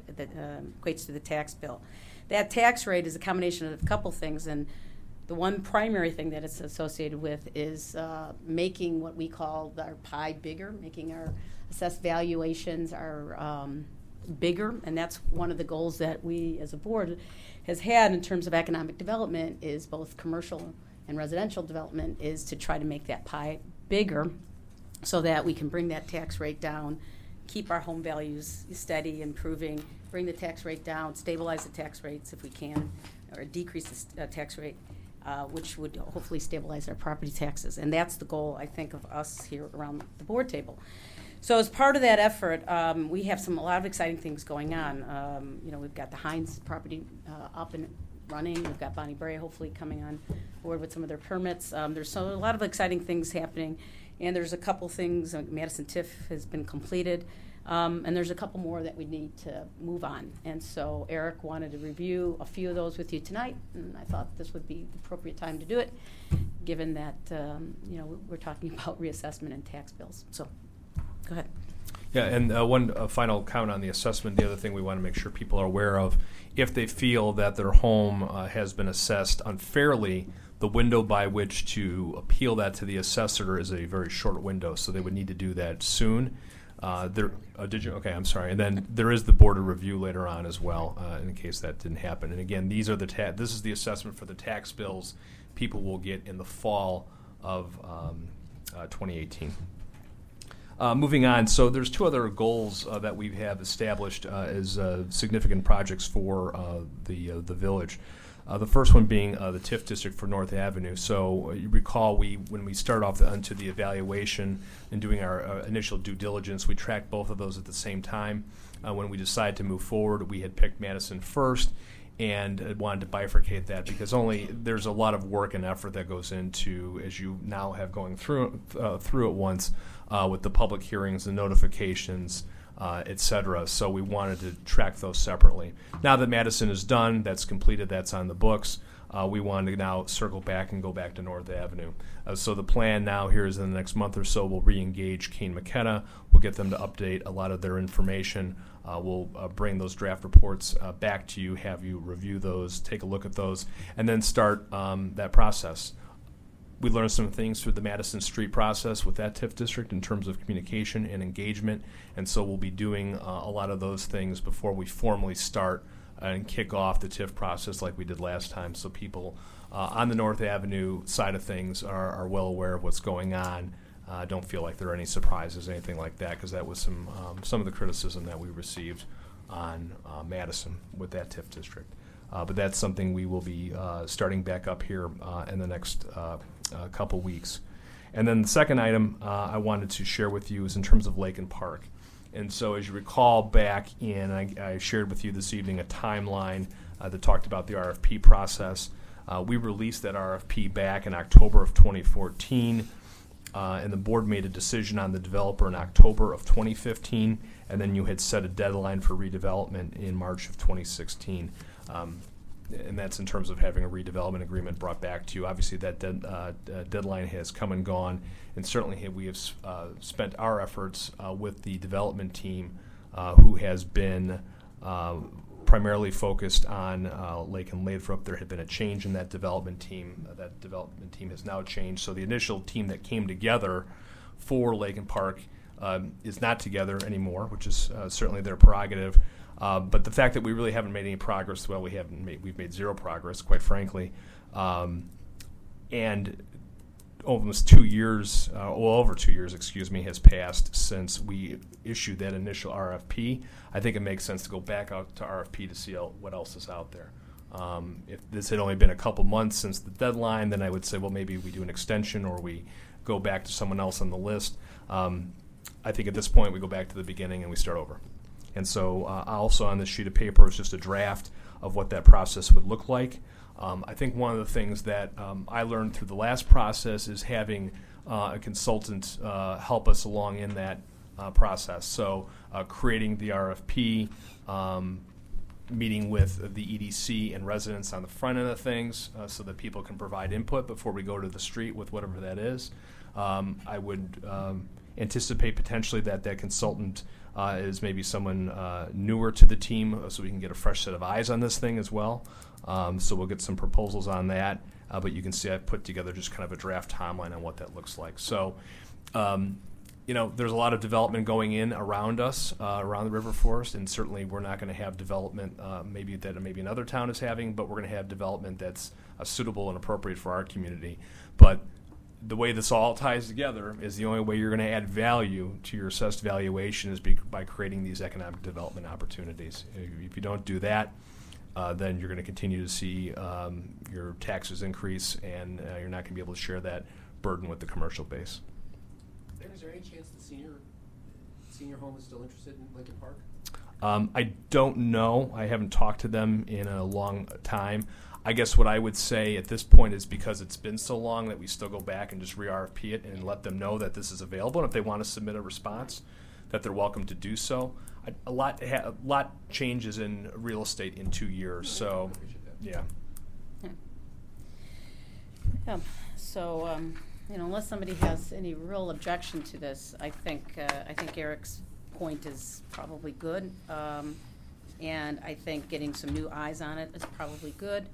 to the tax bill. That tax rate is a combination of a couple things, and the one primary thing that it's associated with is making what we call our pie bigger, making our assessed valuations are bigger, and that's one of the goals that we as a board has had in terms of economic development, is both commercial and residential development, is to try to make that pie bigger so that we can bring that tax rate down, keep our home values steady, improving, bring the tax rate down, stabilize the tax rates if we can, or decrease the tax rate, which would hopefully stabilize our property taxes. And that's the goal, I think, of us here around the board table. So as part of that effort, we have a lot of exciting things going on. We've got the Heinz property up and running. We've got Bonnie Bray hopefully coming on board with some of their permits. There's a lot of exciting things happening. And there's a couple things. Madison TIF has been completed. And there's a couple more that we need to move on. And so Eric wanted to review a few of those with you tonight, and I thought this would be the appropriate time to do it, given that we're talking about reassessment and tax bills. So, go ahead. Yeah, and one final comment on the assessment. The other thing we want to make sure people are aware of, if they feel that their home has been assessed unfairly, the window by which to appeal that to the assessor is a very short window, so they would need to do that soon. Did you? Okay, I'm sorry. And then there is the board of review later on as well, in case that didn't happen. And again, these are this is the assessment for the tax bills people will get in the fall of 2018. Moving on, so there's two other goals that we have established as significant projects for the village. The first one being the TIF district for North Avenue. So you recall when we start off onto the evaluation and doing our initial due diligence, we tracked both of those at the same time. When we decided to move forward, we had picked Madison first and wanted to bifurcate that because there's a lot of work and effort that goes into, as you now have going through it once, with the public hearings, the notifications, et cetera. So we wanted to track those separately. Now that Madison is done, that's completed, that's on the books, we wanted to now circle back and go back to North Avenue. So the plan now here is in the next month or so, we'll re-engage Kane McKenna. We'll get them to update a lot of their information. We'll bring those draft reports back to you, have you review those, take a look at those, and then start that process. We learned some things through the Madison Street process with that TIF district in terms of communication and engagement, and so we'll be doing a lot of those things before we formally start and kick off the TIF process like we did last time, so people on the North Avenue side of things are well aware of what's going on. Don't feel like there are any surprises, anything like that, because that was some of the criticism that we received on Madison with that TIF district. But that's something we will be starting back up here in the next couple weeks. And then the second item I wanted to share with you is in terms of Lake and Park. And so as you recall back in, I shared with you this evening a timeline that talked about the RFP process. We released that RFP back in October of 2014, and the board made a decision on the developer in October of 2015, and then you had set a deadline for redevelopment in March of 2016. And that's in terms of having a redevelopment agreement brought back to you. Obviously, that deadline has come and gone, and certainly we have spent our efforts with the development team, who has been primarily focused on Lake and Lathrop. There had been a change in that development team. That development team has now changed. So the initial team that came together for Lake and Park is not together anymore, which is certainly their prerogative. But the fact that we really haven't made any progress, well, we've made zero progress, quite frankly. And almost 2 years, over 2 years, has passed since we issued that initial RFP. I think it makes sense to go back out to RFP to see what else is out there. If this had only been a couple months since the deadline, then I would say, well, maybe we do an extension or we go back to someone else on the list. I think at this point we go back to the beginning and we start over. And so also on this sheet of paper is just a draft of what that process would look like. I think one of the things that I learned through the last process is having a consultant help us along in that process. So creating the RFP, meeting with the EDC and residents on the front end of things so that people can provide input before we go to the street with whatever that is. I would anticipate potentially that consultant is maybe someone newer to the team, so we can get a fresh set of eyes on this thing as well. So we'll get some proposals on that, but you can see I've put together just kind of a draft timeline on what that looks like. So, there's a lot of development going in around us, around the river forest, and certainly we're not going to have development maybe another town is having, but we're going to have development that's suitable and appropriate for our community. But the way this all ties together is the only way you're going to add value to your assessed valuation is by creating these economic development opportunities. If you don't do that, then you're going to continue to see your taxes increase, and you're not going to be able to share that burden with the commercial base. And is there any chance the senior home is still interested in Lincoln Park? I don't know. I haven't talked to them in a long time. I guess what I would say at this point is because it's been so long that we still go back and just re-RFP it and let them know that this is available. And if they want to submit a response, that they're welcome to do so. A lot changes in real estate in 2 years. So, yeah. Yeah. So, unless somebody has any real objection to this, I think Eric's point is probably good. And I think getting some new eyes on it is probably good.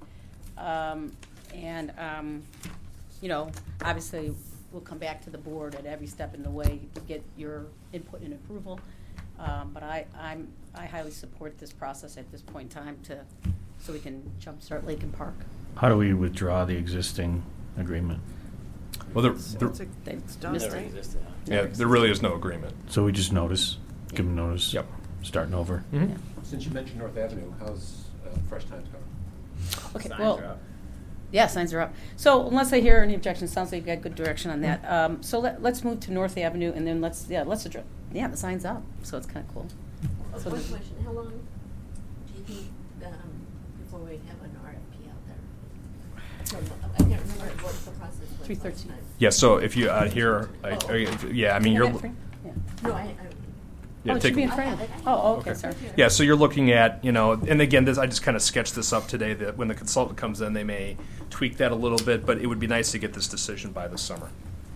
You know, obviously, we'll come back to the board at every step in the way to get your input and approval. But I highly support this process at this point in time so we can jumpstart Lake and Park. How do we withdraw the existing agreement? Well, It's done, Never right? existed. yeah, there really is no agreement. So we just notice, give them notice. Yep. Starting over. Mhm. Yeah. Since you mentioned North Avenue, how's Fresh Times going? Okay, Signs well, are up. yeah, signs are up. So unless I hear any objections, sounds like you got good direction on that. So let's move to North Avenue, and then let's address. Yeah, the sign's up, so it's kind of cool. So One the- question, how long do you think, before we have an RFP out there? So, I can't remember what the process was 3:13. last time. Yeah, so if you here, yeah, I mean, you're. Yeah. No, Yeah, Oh, it take should be a- in frame. Oh, okay, sorry. Yeah, so you're looking at, you know, and again, I just kind of sketched this up today, that when the consultant comes in, they may tweak that a little bit, but it would be nice to get this decision by the summer.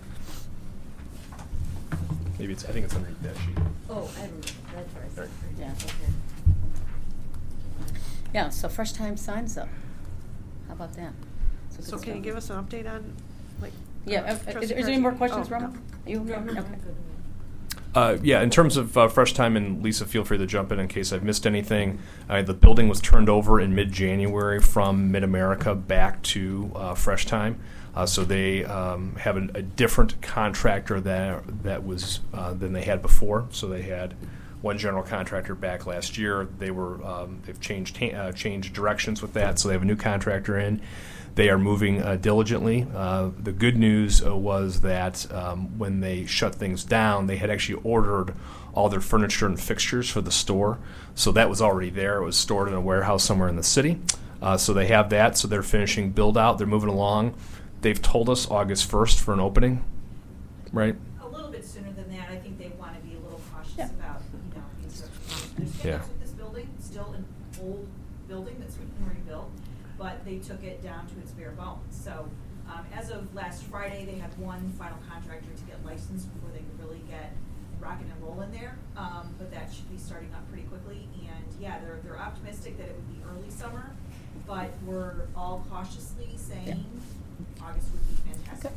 Maybe I think it's underneath that sheet. Oh, I remember, that's where I said. Yeah. Okay. Yeah, so Fresh Time signs up. How about that? So good can you stuff. give us an update on, like? Yeah, Trustee is there any more Percy? questions, Oh, Roma? no. Are you okay? Yeah, in terms of Fresh Time, and Lisa, feel free to jump in case I've missed anything. The building was turned over in mid-January from Mid-America back to Fresh Time. So they have a different contractor that was than they had before. So they had one general contractor back last year. They've changed directions with that, so they have a new contractor in. They are moving diligently. The good news was that when they shut things down, they had actually ordered all their furniture and fixtures for the store. So that was already there. It was stored in a warehouse somewhere in the city. So they have that. So they're finishing build out. They're moving along. They've told us August 1st for an opening, right? A little bit sooner than that. I think they want to be a little cautious Yeah. about, construction. There's Yeah. hiccups with this building, still an old building that's been rebuilt, but they took it down to its bare bones. So, as of last Friday, they had one final contractor to get licensed before they could really get rocking and rolling there. But that should be starting up pretty quickly. And yeah, they're optimistic that it would be early summer, but we're all cautiously saying August would be fantastic.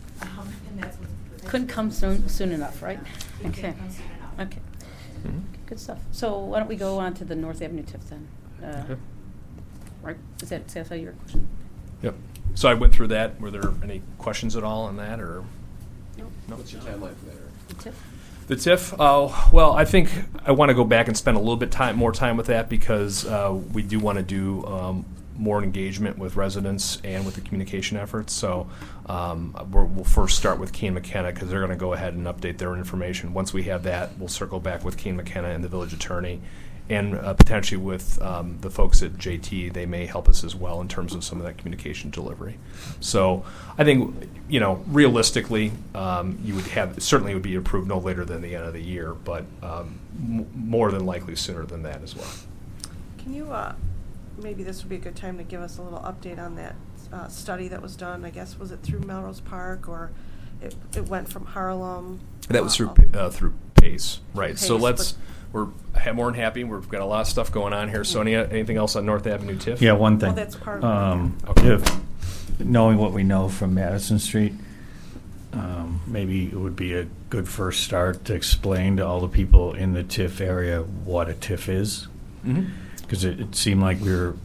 And that's what's. Couldn't come soon enough, right? It Okay. couldn't come soon enough. Okay. Good stuff. So why don't we go on to the North Avenue TIF then? Okay. Right? Is that your question? Yep. So I went through that. Were there any questions at all on that, or? No. What's your timeline for that? The TIF? The TIF, well, I think I want to go back and spend a little bit more time with that because we do want to do more engagement with residents and with the communication efforts. So we'll first start with Keene McKenna because they're going to go ahead and update their information. Once we have that, we'll circle back with Keene McKenna and the village attorney, and potentially with the folks at JT. They may help us as well in terms of some of that communication delivery. So I think, realistically, you would certainly would be approved no later than the end of the year, but more than likely sooner than that as well. Can you, maybe this would be a good time to give us a little update on that study that was done, I guess, was it through Melrose Park, or it went from Harlem? That was through PACE, right? So we're more than happy. We've got a lot of stuff going on here. Sonia, anything else on North Avenue TIF? Yeah, one thing. Well, that's part of it. Okay. If, knowing what we know from Madison Street, maybe it would be a good first start to explain to all the people in the TIF area what a TIF is. Because it seemed like we were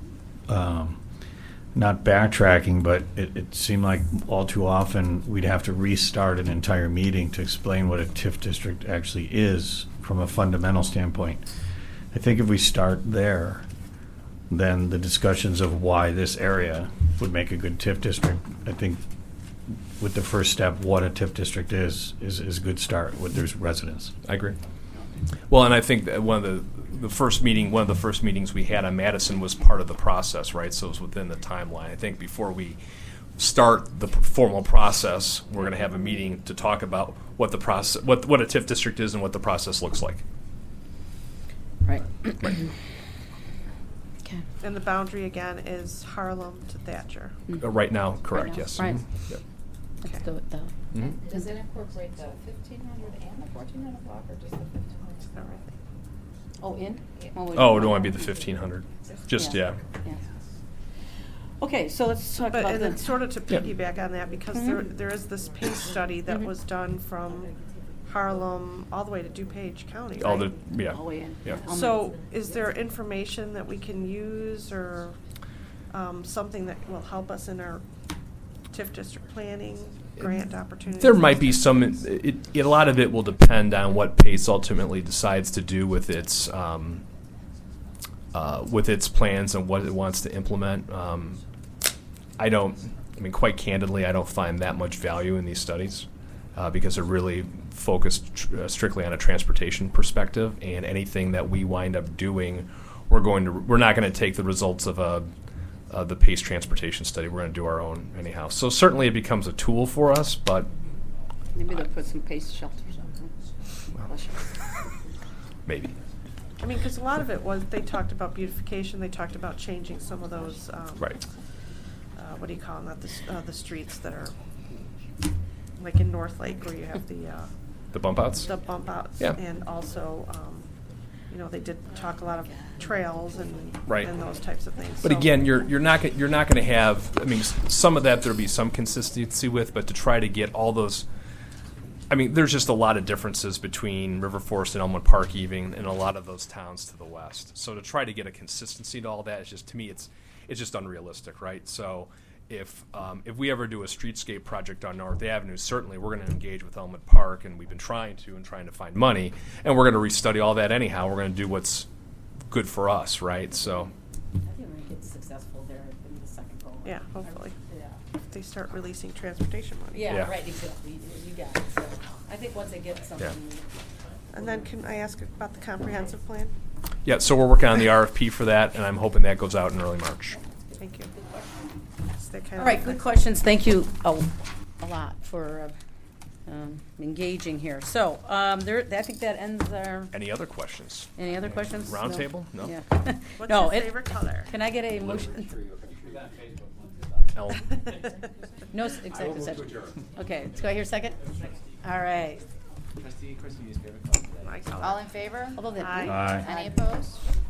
not backtracking, but it seemed like all too often we'd have to restart an entire meeting to explain what a TIF district actually is from a fundamental standpoint. I think if we start there, then the discussions of why this area would make a good TIF district, I think with the first step, what a TIF district is a good start with their residents. I agree. Well, and I think that one of the first meetings we had on Madison was part of the process, right? So it was within the timeline. I think before we start the formal process, we're going to have a meeting to talk about what the process, what a TIF district is, and what the process looks like. Right. Right. Okay. And the boundary again is Harlem to Thatcher. Right now, correct? Right now. Yes. Right. Yep. Let's do it though. Does it incorporate the 1,500 and the 1,400 block, or just the 1,500? Oh, in? Oh, it don't want to be the 1,500. Just, yeah. Okay, so let's talk But, about and the. then sort of to Yeah. piggyback on that, because Mhm. there is this PACE study that Mhm. was done from Harlem all the way to DuPage County, All right? the, yeah. All the way in. Yeah. So is there information that we can use or something that will help us in our TIF district planning, grant opportunities? There might be some. A lot of it will depend on what PACE ultimately decides to do with its plans and what it wants to implement. I mean, quite candidly, I don't find that much value in these studies because they're really focused strictly on a transportation perspective, and anything that we wind up doing, we're not going to take the results of the PACE transportation study. We're going to do our own anyhow. So certainly it becomes a tool for us, but Maybe they'll put some PACE shelters on. maybe. I mean, because a lot of it was, they talked about beautification, they talked about changing some of those, Right. What do you call them, not the streets that are, like in North Lake where you have The bump outs? the bump outs. Yeah. And also, they did talk a lot of trails and Right. and those types of things. But So- again, you're not going to have. I mean, some of that there'll be some consistency with, but to try to get all those. I mean, there's just a lot of differences between River Forest and Elmwood Park, even in a lot of those towns to the west. So to try to get a consistency to all that is just, to me, it's just unrealistic, right? So if we ever do a streetscape project on North Avenue, certainly we're going to engage with Elmwood Park, and we've been trying to find money, and we're going to restudy all that anyhow. We're going to do what's good for us, right? So. I think we're going to get successful there in the second goal. Yeah, hopefully. Yeah. If they start releasing transportation money. Yeah, Yeah. right, exactly. You got it. So I think once they get something. And then can I ask about the comprehensive plan? Yeah, so we're working on the RFP for that, and I'm hoping that goes out in early March. Thank you. Is that kind All of right, good questions. Thank you a lot for engaging here. So I think that ends our. Any other questions? Any other questions? Roundtable? No. Yeah. What's No, your it- favorite color? Can I get a motion? Elm. No executive session. Okay, let's go here second. All right. My color. All in favor? Although that- Aye. Aye. Any opposed?